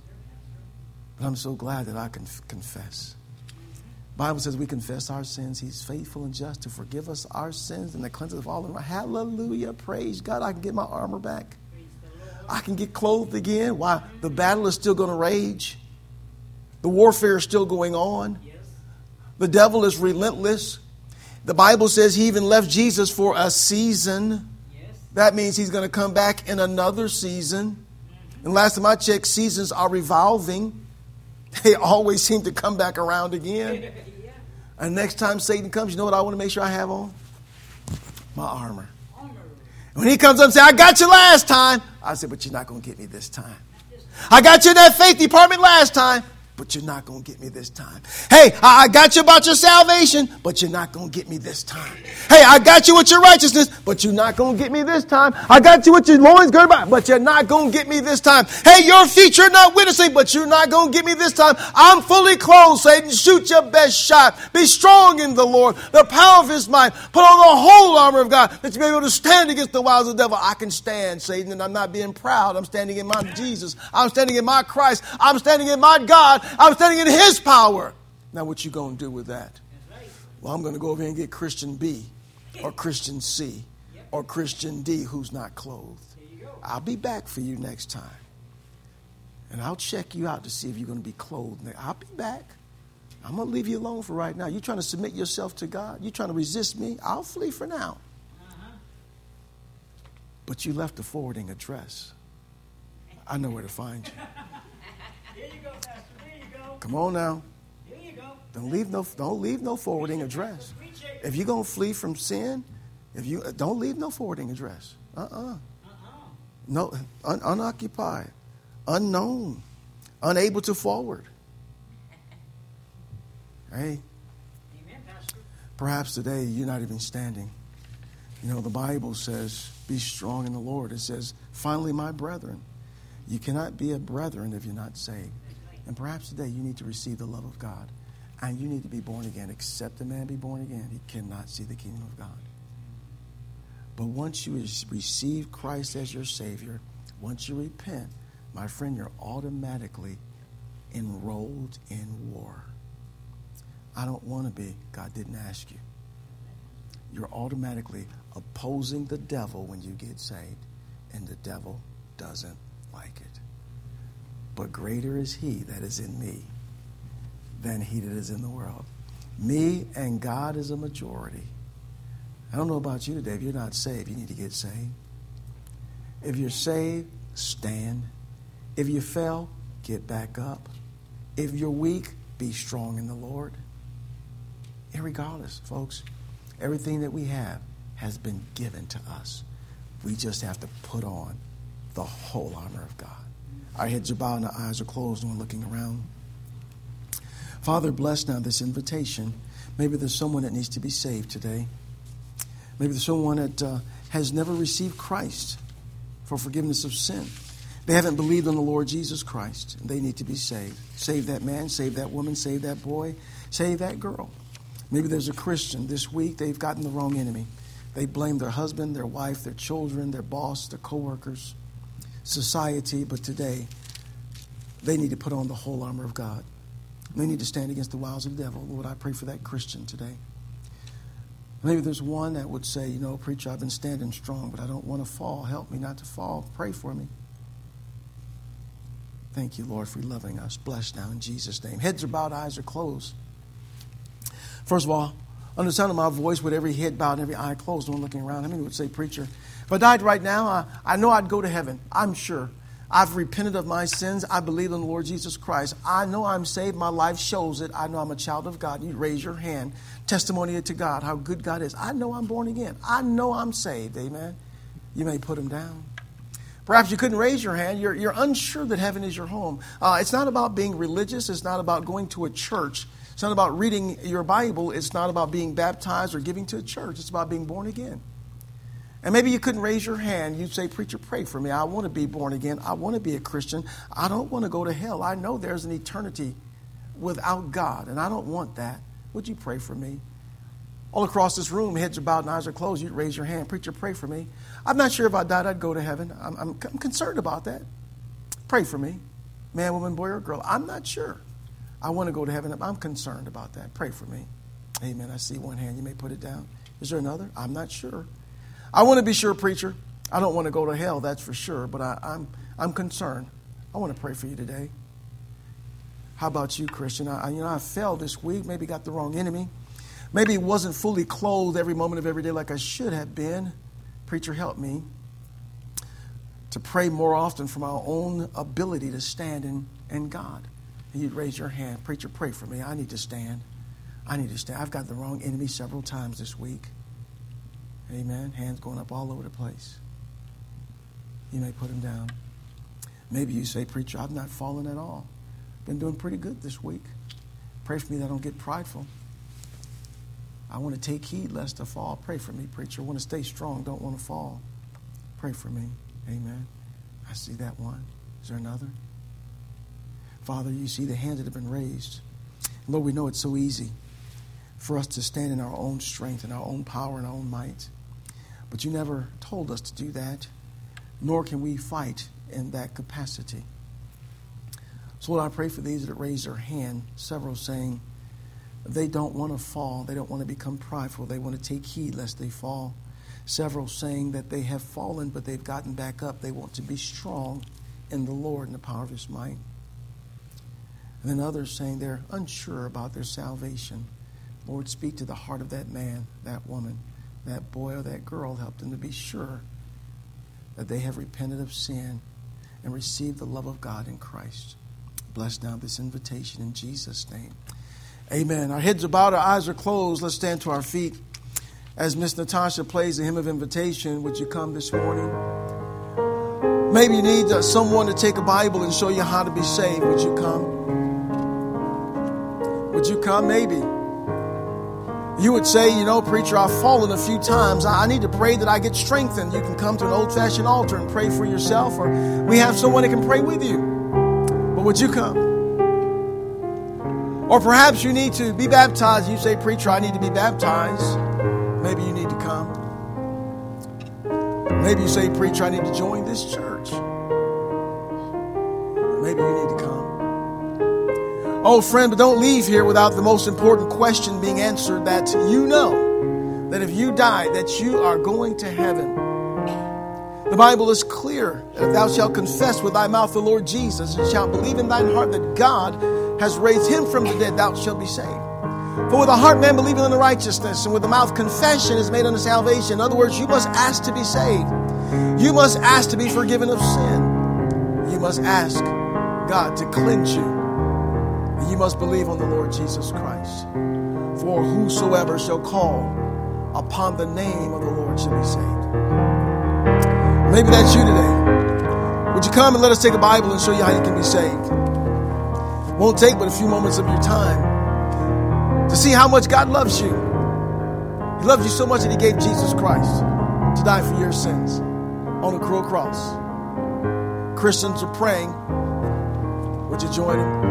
But I'm so glad that I can confess. The Bible says we confess our sins. He's faithful and just to forgive us our sins and to cleanse us of all unrighteousness. Hallelujah. Praise God. I can get my armor back. I can get clothed again. Why? The battle is still going to rage. The warfare is still going on. The devil is relentless. The Bible says he even left Jesus for a season. That means he's going to come back in another season. And last time I checked, seasons are revolving. They always seem to come back around again. And next time Satan comes, you know what I want to make sure I have on? My armor. When he comes up and says, I got you last time. I said, but you're not going to get me this time. I got you in that faith department last time, but you're not going to get me this time. Hey, I got you about your salvation, but you're not going to get me this time. Hey, I got you with your righteousness, but you're not going to get me this time. I got you with your loins girded about, but you're not going to get me this time. Hey, your feet you're not witnessing, but you're not going to get me this time. I'm fully clothed, Satan. Shoot your best shot. Be strong in the Lord, the power of his might. Put on the whole armor of God that you be able to stand against the wiles of the devil. I can stand, Satan, and I'm not being proud. I'm standing in my Jesus. I'm standing in my Christ. I'm standing in my God. I'm standing in his power. Now what you going to do with that? Well, I'm going to go over here and get Christian B or Christian C or Christian D who's not clothed. I'll be back for you next time. And I'll check you out to see if you're going to be clothed. I'll be back. I'm going to leave you alone for right now. You're trying to submit yourself to God. You're trying to resist me. I'll flee for now. But you left the forwarding address. I know where to find you. Here you go, Pastor. There you go. Come on now. Here you go. Don't leave no forwarding address. If you're going to flee from sin, don't leave no forwarding address. No, unoccupied, unknown, unable to forward. Hey, Amen, Pastor. perhaps today you're not even standing. You know, the Bible says, be strong in the Lord. It says, finally, my brethren. You cannot be a brethren if you're not saved. And perhaps today you need to receive the love of God. And you need to be born again. Except a man be born again, he cannot see the kingdom of God. But once you receive Christ as your Savior, once you repent, my friend, you're automatically enrolled in war. I don't want to be. God didn't ask you. You're automatically opposing the devil when you get saved. And the devil doesn't like it. But greater is he that is in me than he that is in the world. Me and God is a majority. I don't know about you today. If you're not saved, you need to get saved. If you're saved, stand. If you fell, get back up. If you're weak, be strong in the Lord. Irregardless, folks, everything that we have has been given to us. We just have to put on the whole armor of God. Our heads are bowed and our eyes are closed and we're looking around. Father, bless now this invitation. Maybe there's someone that needs to be saved today. Maybe there's someone that has never received Christ for forgiveness of sin. They haven't believed on the Lord Jesus Christ, and they need to be saved. Save that man, save that woman, save that boy, save that girl. Maybe there's a Christian this week, they've gotten the wrong enemy. They blame their husband, their wife, their children, their boss, their coworkers, society, but today they need to put on the whole armor of God. They need to stand against the wiles of the devil. Lord, I pray for that Christian today. Maybe there's one that would say, preacher, I've been standing strong, but I don't want to fall. Help me not to fall. Pray for me. Thank you, Lord, for loving us. Bless now in Jesus' name. Heads are bowed, eyes are closed. First of all, under the sound of my voice, with every head bowed and every eye closed, no one looking around, how many would say, preacher, if I died right now, I know I'd go to heaven. I'm sure. I've repented of my sins. I believe in the Lord Jesus Christ. I know I'm saved. My life shows it. I know I'm a child of God. You raise your hand. Testimony to God, how good God is. I know I'm born again. I know I'm saved. Amen. You may put them down. Perhaps you couldn't raise your hand. You're unsure that heaven is your home. It's not about being religious. It's not about going to a church. It's not about reading your Bible. It's not about being baptized or giving to a church. It's about being born again. And maybe you couldn't raise your hand. You'd say, preacher, pray for me. I want to be born again. I want to be a Christian. I don't want to go to hell. I know there's an eternity without God, and I don't want that. Would you pray for me? All across this room, heads are bowed and eyes are closed. You'd raise your hand. Preacher, pray for me. I'm not sure if I died, I'd go to heaven. I'm concerned about that. Pray for me. Man, woman, boy, or girl. I'm not sure. I want to go to heaven. I'm concerned about that. Pray for me. Amen. I see one hand. You may put it down. Is there another? I'm not sure. I want to be sure, preacher. I don't want to go to hell, that's for sure, but I'm concerned. I want to pray for you today. How about you, Christian? I fell this week, maybe got the wrong enemy. Maybe wasn't fully clothed every moment of every day like I should have been. Preacher, help me to pray more often for my own ability to stand in God. And you'd raise your hand. Preacher, pray for me. I need to stand. I've got the wrong enemy several times this week. Amen. Hands going up all over the place. You may put them down. Maybe you say, preacher, I've not fallen at all. Been doing pretty good this week. Pray for me that I don't get prideful. I want to take heed lest I fall. Pray for me, preacher. I want to stay strong. Don't want to fall. Pray for me. Amen. I see that one. Is there another? Father, you see the hands that have been raised. Lord, we know it's so easy for us to stand in our own strength and our own power and our own might. But you never told us to do that, nor can we fight in that capacity. So Lord, I pray for these that raise their hand, several saying they don't want to fall. They don't want to become prideful. They want to take heed lest they fall. Several saying that they have fallen, but they've gotten back up. They want to be strong in the Lord and the power of His might. And then others saying they're unsure about their salvation. Lord, speak to the heart of that man, that woman, that boy or that girl. Help them to be sure that they have repented of sin and received the love of God in Christ. Bless now this invitation in Jesus' name. Amen. Our heads are bowed, our eyes are closed. Let's stand to our feet. As Miss Natasha plays the hymn of invitation, would you come this morning? Maybe you need someone to take a Bible and show you how to be saved. Would you come? Would you come? Maybe. You would say, preacher, I've fallen a few times. I need to pray that I get strengthened. You can come to an old-fashioned altar and pray for yourself, or we have someone that can pray with you. But would you come? Or perhaps you need to be baptized. You say, preacher, I need to be baptized. Maybe you need to come. Maybe you say, preacher, I need to join this church. Maybe you need to come. Oh, friend, but don't leave here without the most important question being answered, that you know that if you die, that you are going to heaven. The Bible is clear that if thou shalt confess with thy mouth the Lord Jesus and shalt believe in thine heart that God has raised him from the dead, thou shalt be saved. For with the heart man believing unto righteousness, and with the mouth confession is made unto salvation. In other words, you must ask to be saved. You must ask to be forgiven of sin. You must ask God to cleanse you. And you must believe on the Lord Jesus Christ. For whosoever shall call upon the name of the Lord shall be saved. Maybe that's you today. Would you come and let us take a Bible and show you how you can be saved? It won't take but a few moments of your time to see how much God loves you. He loves you so much that he gave Jesus Christ to die for your sins on a cruel cross. Christians are praying. Would you join them?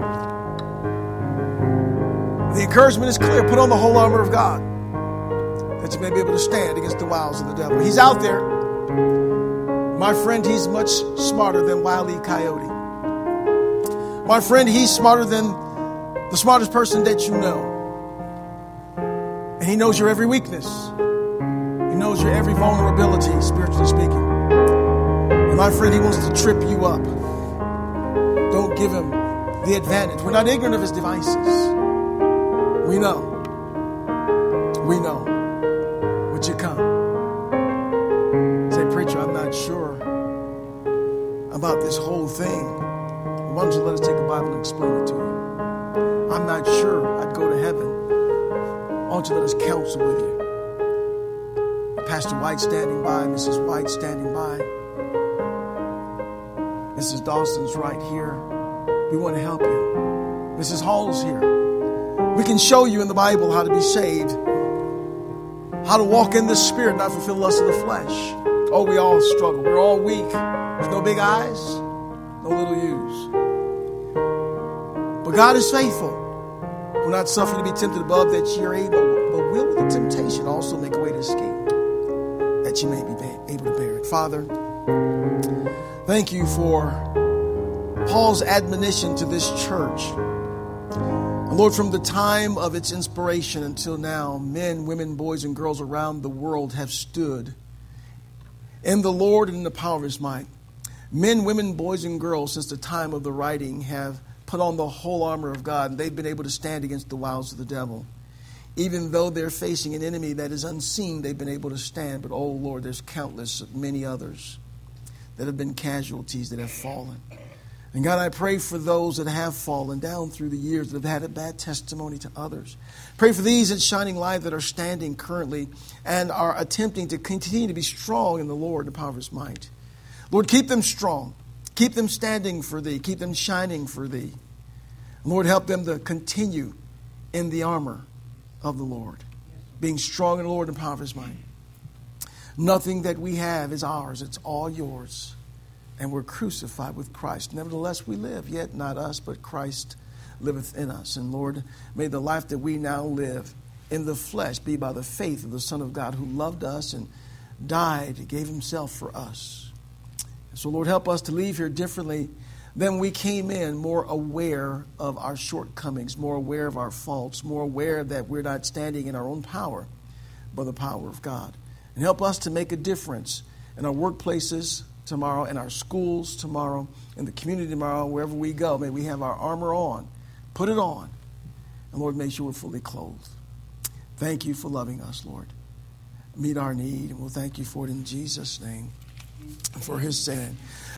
The encouragement is clear. Put on the whole armor of God that you may be able to stand against the wiles of the devil. He's out there. My friend, he's much smarter than Wile E. Coyote. My friend, he's smarter than the smartest person that you know. And he knows your every weakness. He knows your every vulnerability, spiritually speaking. And my friend, he wants to trip you up. Don't give him the advantage. We're not ignorant of his devices. We know. We know. Would you come? Say, preacher, I'm not sure about this whole thing. Why don't you let us take a Bible and explain it to you? I'm not sure I'd go to heaven. Why don't you let us counsel with you? Pastor White standing by, Mrs. White standing by. Mrs. Dawson's right here. We want to help you. Mrs. Hall's here. We can show you in the Bible how to be saved, how to walk in the Spirit, not fulfill the lust of the flesh. Oh, we all struggle. We're all weak. There's no big eyes, no little U's. But God is faithful. Will not suffer you to be tempted above that ye are able, but will with the temptation also make a way to escape, that you may be able to bear it. Father, thank you for Paul's admonition to this church. And Lord, from the time of its inspiration until now, men, women, boys, and girls around the world have stood in the Lord and in the power of his might. Men, women, boys, and girls, since the time of the writing, have put on the whole armor of God, and they've been able to stand against the wiles of the devil. Even though they're facing an enemy that is unseen, they've been able to stand. But, oh, Lord, there's countless, many others that have been casualties, that have fallen. And God, I pray for those that have fallen down through the years, that have had a bad testimony to others. Pray for these at Shining Light that are standing currently and are attempting to continue to be strong in the Lord and the power of his might. Lord, keep them strong. Keep them standing for thee. Keep them shining for thee. Lord, help them to continue in the armor of the Lord, being strong in the Lord and the power of his might. Nothing that we have is ours. It's all yours. And we're crucified with Christ. Nevertheless, we live, yet not us, but Christ liveth in us. And Lord, may the life that we now live in the flesh be by the faith of the Son of God, who loved us and died, gave himself for us. And so, Lord, help us to leave here differently than we came in, more aware of our shortcomings, more aware of our faults, more aware that we're not standing in our own power, but the power of God. And help us to make a difference in our workplaces tomorrow, in our schools tomorrow, in the community tomorrow, wherever we go. May we have our armor on. Put it on. And Lord, make sure we're fully clothed. Thank you for loving us, Lord. Meet our need, and we'll thank you for it in Jesus' name and for his saying.